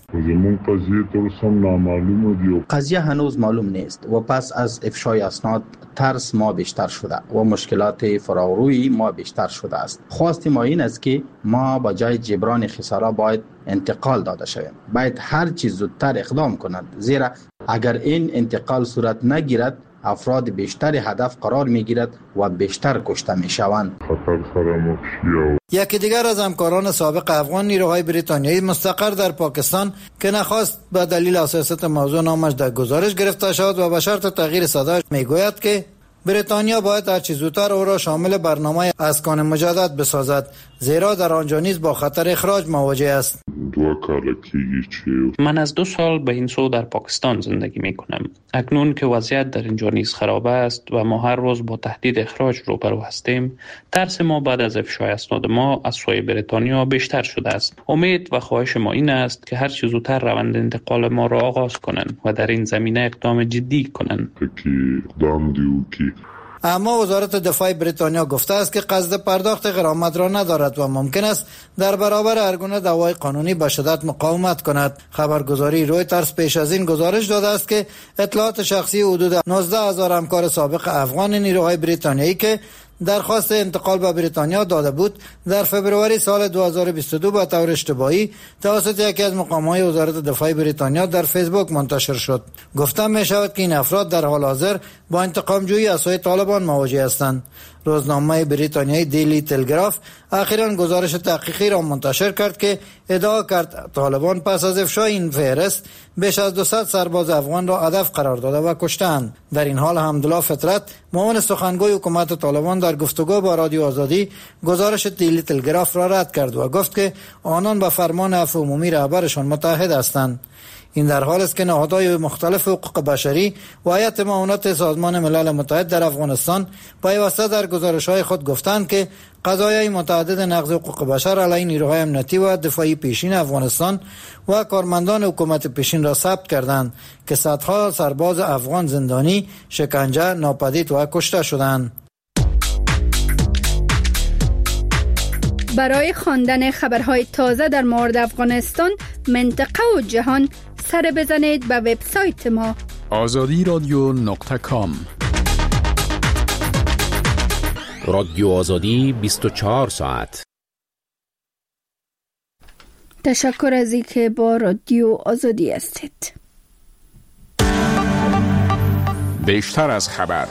قضیه هنوز معلوم نیست و پس از افشای اسناد ترس ما بیشتر شده و مشکلات فراروی ما بیشتر شده است. خواست ما این است که ما با جای جبران خسارات باید انتقال داده شویم. باید هر چیز زودتر اقدام کنند، زیرا اگر این انتقال صورت نگیرد افراد بیشتر هدف قرار می گیرد و بیشتر کشته می شوند. یکی دیگر از همکاران سابق افغان نیروهای بریتانیایی مستقر در پاکستان که نخواست به دلیل حساسیت موضوع نامش در گزارش گرفته شود و به شرط تغییر صدایش میگوید که بریتانیا باید هر چه زودتر او را شامل برنامه اسکان مجدد بسازد، زیرا در آنجا نیز با خطر اخراج مواجه است. من از 2 سال به این سو در پاکستان زندگی می کنم. اکنون که وضعیت در اینجا نیز خراب است و ما هر روز با تهدید اخراج روبرو هستیم، ترس ما بعد از افشای اسناد ما از سوی بریتانیا بیشتر شده است. امید و خواهش ما این است که هر چه زودتر روند انتقال ما را آغاز کنند و در این زمینه اقدام جدی کنند. اما وزارت دفاع بریتانیا گفته است که قصد پرداخت غرامت را ندارد و ممکن است در برابر هر گونه دعوای قانونی به شدت مقاومت کند. خبرگزاری رویترز پیش از این گزارش داده است که اطلاعات شخصی حدود 19,000 همکار سابق افغان نیروهای بریتانیایی که درخواست انتقال به بریتانیا داده بود در فبروری سال 2022 به طور اشتباهی توسط یکی از مقام‌های وزارت دفاع بریتانیا در فیسبوک منتشر شد. گفته می شود که این افراد در حال حاضر با انتقام جویی از سوی طالبان مواجه هستند. روزنامه بریتانیایی دیلی تلگراف اخیراً گزارش تحقیقی را منتشر کرد که ادعا کرد طالبان پس از افشای این فهرست بیش از 200 سرباز افغان را هدف قرار داده و کشتند. در این حال حمدالله فطرت معاون سخنگوی حکومت طالبان در گفتگو با رادیو آزادی گزارش دیلی تلگراف را رد کرد و گفت که آنان به فرمان عفو عمومی رهبرشان متحد هستند. این در حال است که نهادهای مختلف حقوق بشری و هیئت معاونت سازمان ملل متحد در افغانستان پیوسته در گزارش‌های خود گفتند که قضایای متعدد نقض حقوق بشر علیه نیروهای امنیتی و دفاعی پیشین افغانستان و کارمندان حکومت پیشین را ثبت کردند که صدها سرباز افغان زندانی، شکنجه، ناپدید و کشته شدند. برای خواندن خبرهای تازه در مورد افغانستان، منطقه و جهان سر بزنید به وبسایت ما azadiradyo.com. رادیو آزادی 24 ساعت. تشکر از اینکه با رادیو آزادی هستید. بیشتر از خبر.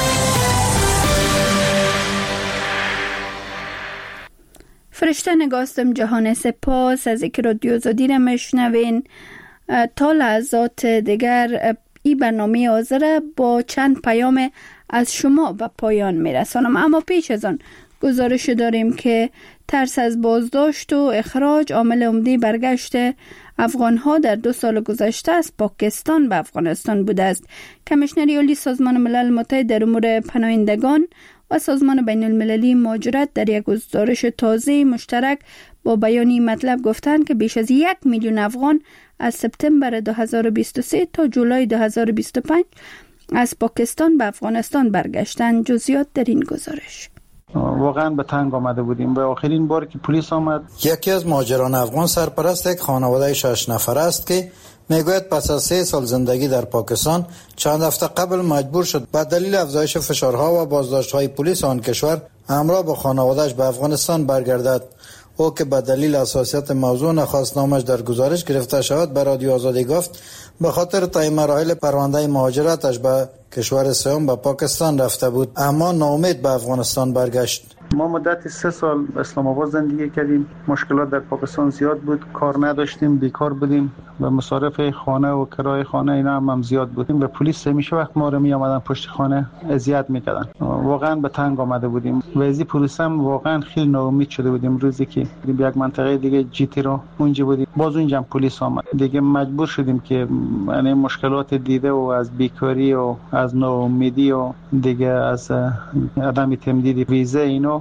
فرشته نگاستم جهان، سپاس از اینکه رادیو آزادی را میشنوین. تا لحظات دیگر این برنامه حاضر با چند پیام از شما به پایان میرسانم، اما پیش از آن گزارش داریم که ترس از بازداشت و اخراج عامل عمده برگشت افغانها در 2 سال گذشته از پاکستان به افغانستان بوده است. کمیشنر عالی سازمان ملل متحد در امور پناهندگان و سازمان بین المللی مهاجرت در یک گزارش تازه مشترک با بیانی مطلب گفتند که بیش از 1 میلیون افغان از سپتامبر 2023 تا جولای 2025 از پاکستان به افغانستان برگشتند. جزئیات در این گزارش. واقعا به تنگ آمده بودیم. به آخرین بار که پلیس آمد، یکی از مهاجران افغان سرپرست یک خانواده 6 نفره است که میگوید پس از 3 سال زندگی در پاکستان چند هفته قبل مجبور شد به دلیل افزایش فشارها و بازداشت‌های پلیس آن کشور همراه با خانواده‌اش به افغانستان برگردد. او که به دلیل حساسیت موضوع نخواست نامش در گزارش گرفته شود به رادیو آزادی گفت به خاطر طی مراحل پرونده مهاجرتش به کشور سوم به پاکستان رفته بود، اما ناامید به افغانستان برگشت. ما مدت 3 سال اسلام آباد زندگی کردیم. مشکلات در پاکستان زیاد بود، کار نداشتیم، بیکار بودیم و مصارف خانه و کرایه خانه اینا هم زیاد بودیم و پلیس همیشه وقت ما رو می آمدن پشت خانه اذیت میکردن. واقعا به تنگ آمده بودیم. وضعیت پلیس هم واقعا خیلی ناامید شده بودیم. روزی که به یک منطقه دیگه جیتی رو اونجا بودیم، باز اونجا پلیس آمد. دیگه مجبور شدیم که یعنی مشکلات دیده و از بیکاری و از ناامیدی و دیگه از عدم تمدید ویزا اینو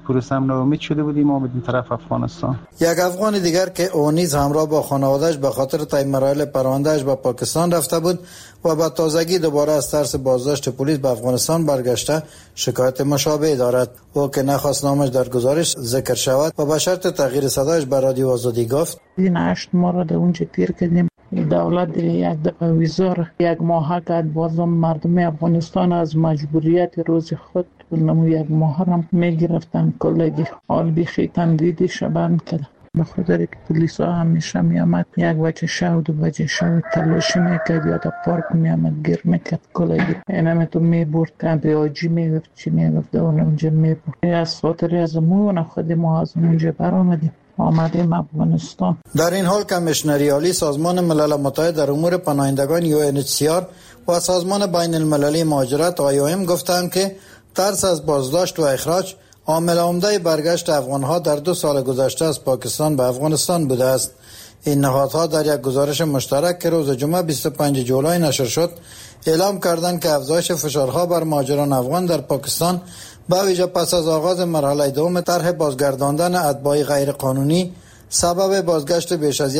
پروسه هم ناامید شده بودیم آمدیم طرف افغانستان. یک افغان دیگر که او نیز همراه با خانواده‌اش به خاطر طی مراحل پرونده‌اش به پاکستان رفته بود و با تازگی دوباره از ترس بازداشت پلیس به افغانستان برگشته شکایت مشابه دارد. او که نخواست نامش در گزارش ذکر شود و به شرط تغییر صدایش به رادیو آزادی گفت: این 8 ماه را در اونجا تیر کردیم. دولت یک دفعه ویزار یک ماه کرد، بازم مردم افغانستان از مجبوریت روز خود نمو یک ماه هم میگرفتن کلگی حال بیخی تمدیدی شبند کرد. به خاطر که پلیس ها همیشه میامد 1 بجه شب 2 بجه شب تلاشی میکرد یا در پارک میامد گیر میکرد کلگی اینم تو میبرد کمپی آجی میگفت چی میگفت اونجا میبرد. از خاطر از مون خود ما از اونجا برآمدیم آمدیم افغانستان. در این حال کمیشنری عالی سازمان ملل متحد در امور پناهندگان UNHCR و سازمان بین المللی مهاجرت IOM گفتند که ترس از بازداشت و اخراج عامل عمده برگشت افغانها در 2 سال گذشته از پاکستان به افغانستان بوده است. این نهادها در یک گزارش مشترک که روز جمعه 25 جولای نشر شد اعلام کردند که افزایش فشارها بر مهاجران افغان در پاکستان به ویژه پس از آغاز مرحله دوم طرح بازگرداندن اتباع غیر قانونی سبب بازگشت بیش از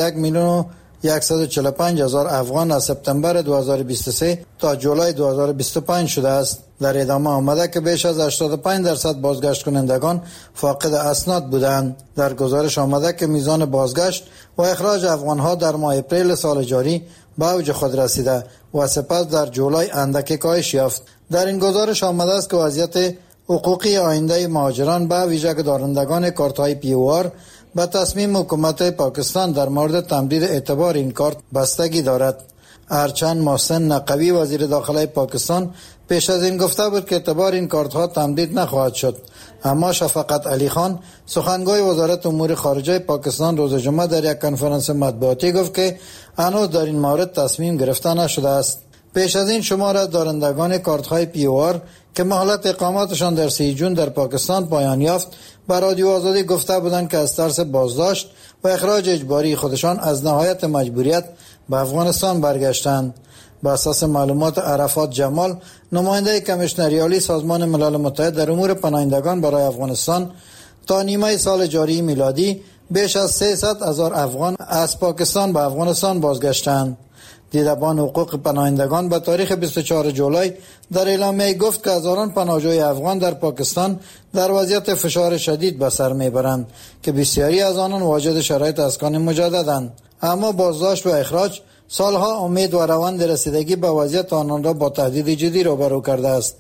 1,145,000 افغان از سپتامبر 2023 تا جولای 2025 شده است. در ادامه آمده که بیش از 85% بازگشت کنندگان فاقد اسناد بودند. در گزارش آمده که میزان بازگشت و اخراج افغانها در ماه اپریل سال جاری به اوج خود رسیده و سپس در جولای اندک کاهش یافت. در این گزارش آمده است که وضعیت حقوقی آینده مهاجران به ویژه دارندگان کارت‌های POR به تصمیم حکومت پاکستان در مورد تمدید اعتبار این کارت بستگی دارد. هرچند محسن نقوی وزیر داخله پاکستان پیش از این گفته بود که اعتبار این کارت ها تمدید نخواهد شد، اما شفقت علی خان سخنگوی وزارت امور خارجه پاکستان روز جمعه در یک کنفرانس مطبوعاتی گفت که هنوز در این مورد تصمیم گرفته نشده است. پیش از این شمار از دارندگان کارت های POR که مهلت اقامتشان در 3 جون در پاکستان پایان یافت به رادیو آزادی گفته بودند که از ترس بازداشت و اخراج اجباری خودشان از نهایت مجبوریت به افغانستان برگشتند. بر اساس معلومات عرفات جمال، نماینده کمیشنری عالی سازمان ملل متحد در امور پناهندگان برای افغانستان، تا نیمه سال جاری میلادی بیش از 300,000 افغان از پاکستان به افغانستان بازگشتند. دیدبان حقوق پناهندگان به تاریخ 24 جولای در اعلامیه گفت که هزاران پناهجوی افغان در پاکستان در وضعیت فشار شدید به سر میبرند که بسیاری از آنان واجد شرایط اسکان مجددند، اما بازداشت و اخراج سالها امید و روند رسیدگی به وضعیت آنان را با تهدید جدی روبرو کرده است.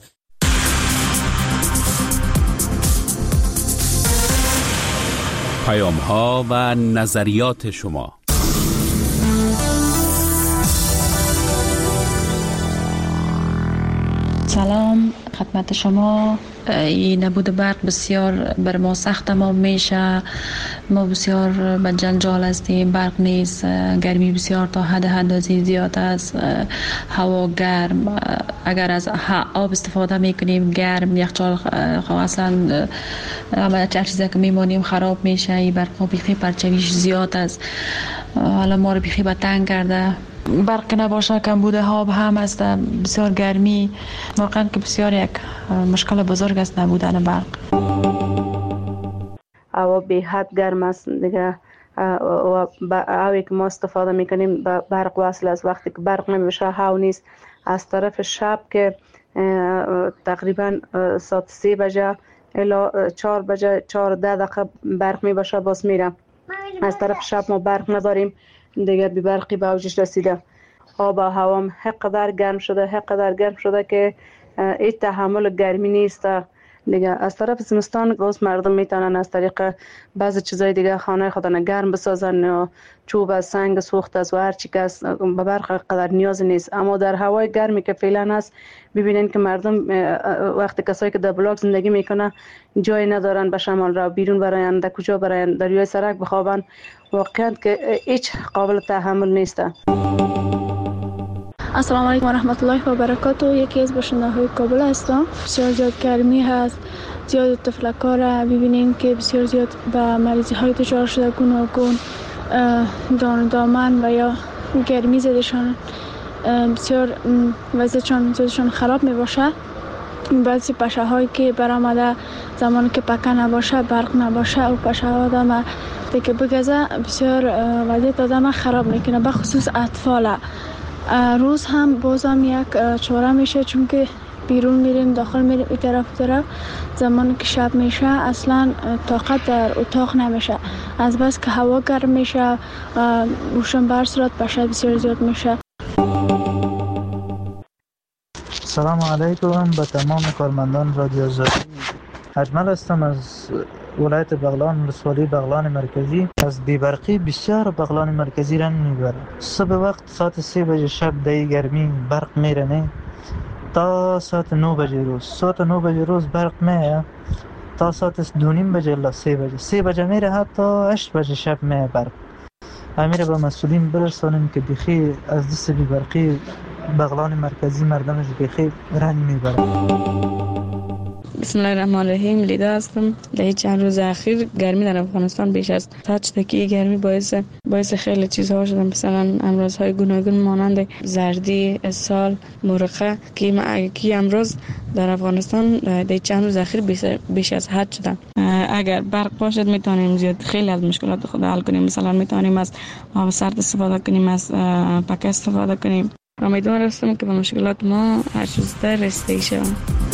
پیام‌ها و نظریات شما. سلام خدمت شما. این نبود برق بسیار بر ما سخت تمام میشه. ما بسیار به جنجال هستیم. برق نیست، گرمی بسیار تا حد اندازه زیاد است، هوا گرم. اگر از آب استفاده میکنیم گرم، یخچال اصلا همه چیزی که میمونیم خراب میشه. این برق بیخی پرچویش زیاد است، حالا ما رو بیخی به تنگ کرده. برق نباشه کمبود آب هم است، بسیار گرمی. واقعا که بسیار یک مشکل بزرگ است نبودن برق. هوا به حد گرم است دیگه و هوایی که ما استفاده میکنیم به برق وصل است. وقتی که برق نمیشه هوا نیست. از طرف شب که تقریبا ساعت 3 بجه الی 4 بجه 4 دقیقه برق میباشه باز میره. از طرف شب ما برق نداریم دیگه، بی برقی به اوجش رسیده. آب و هوام حقدر گرم شده که هیچ تحمل گرمی نیست دیگه. از طرف زمستان باز مردم میتونن از طریق بعضی چیزای دیگه خانه خودن گرم بسازن، چوب سنگ سوخت است و هر چی که است، به برق قدر نیاز نیست. اما در هوای گرمی که فعلا هست ببینین که مردم وقتی کسایی که در بلاک زندگی میکنه جای ندارن به شمال را بیرون براین، در کجا براین، در روی سرک بخوابن. واقعا که هیچ قابل تحمل نیست. السلام علیکم و رحمت الله و برکاته. یکی از باشنده‌های کابل هستم. بسیار زیاد گرمی هست، زیاد تفلک‌ها را ببینیم که بسیار زیاد به مریضی های دچار شده، گوناگون دامن و یا گرمی زدشان، بسیار وضعیتشان خراب می باشه. بعضی پشه هایی که برآمده زمانی که پکه نباشه برق نباشه و پشه ها آدم دیگه بگذه بسیار وضعیت آدم خراب میکنه، به خصوص اطفال. روز هم بازم یک چاره میشه چون که بیرون میریم داخل میریم این طرف زمانی که شب میشه اصلا طاقت در اتاق نمیشه، از بس که هوا گرم میشه روشن بر صورت پشه بسیار زیاد میشه. سلام علیکم به تمام کارمندان رادیو آزادی. اجمل هستم از ولایت بغلان، ولسوالی بغلان مرکزی. از بیبرقی بسیار بغلان مرکزی رنج میبره. صبح وقت ساعت 3 بجه شب دای گرمی برق میرنه تا ساعت 9 بجه روز. ساعت 9 بجه روز برق میه تا ساعت 2:30 بجه الا 3 بجه. 3 بجه میره حتی 8 بجه شب میه برق. امیره به مسئولین برسانیم که بخی از دست بیبرقی بغلان مرکزی مردمش بخی رنج میبره. بسم الله الرحمن الرحیم. لیدا هستم. در چند روز اخیر گرمی در افغانستان بیش از حد شده که گرمی باعث خیلی چیزها شده، مثلا امراض‌های گوناگون مانند زردی، اسهال، مرخه که امراض در افغانستان در چند روز اخیر بیش از حد شده. اگر برق باشد میتونیم زیاد خیلی از مشکلات خود حل کنیم. مثلا میتونیم از آب سرد استفاده کنیم، از پکه استفاده کنیم. امیدوار هستم که به مشکلات ما هر چیز رسیده شود.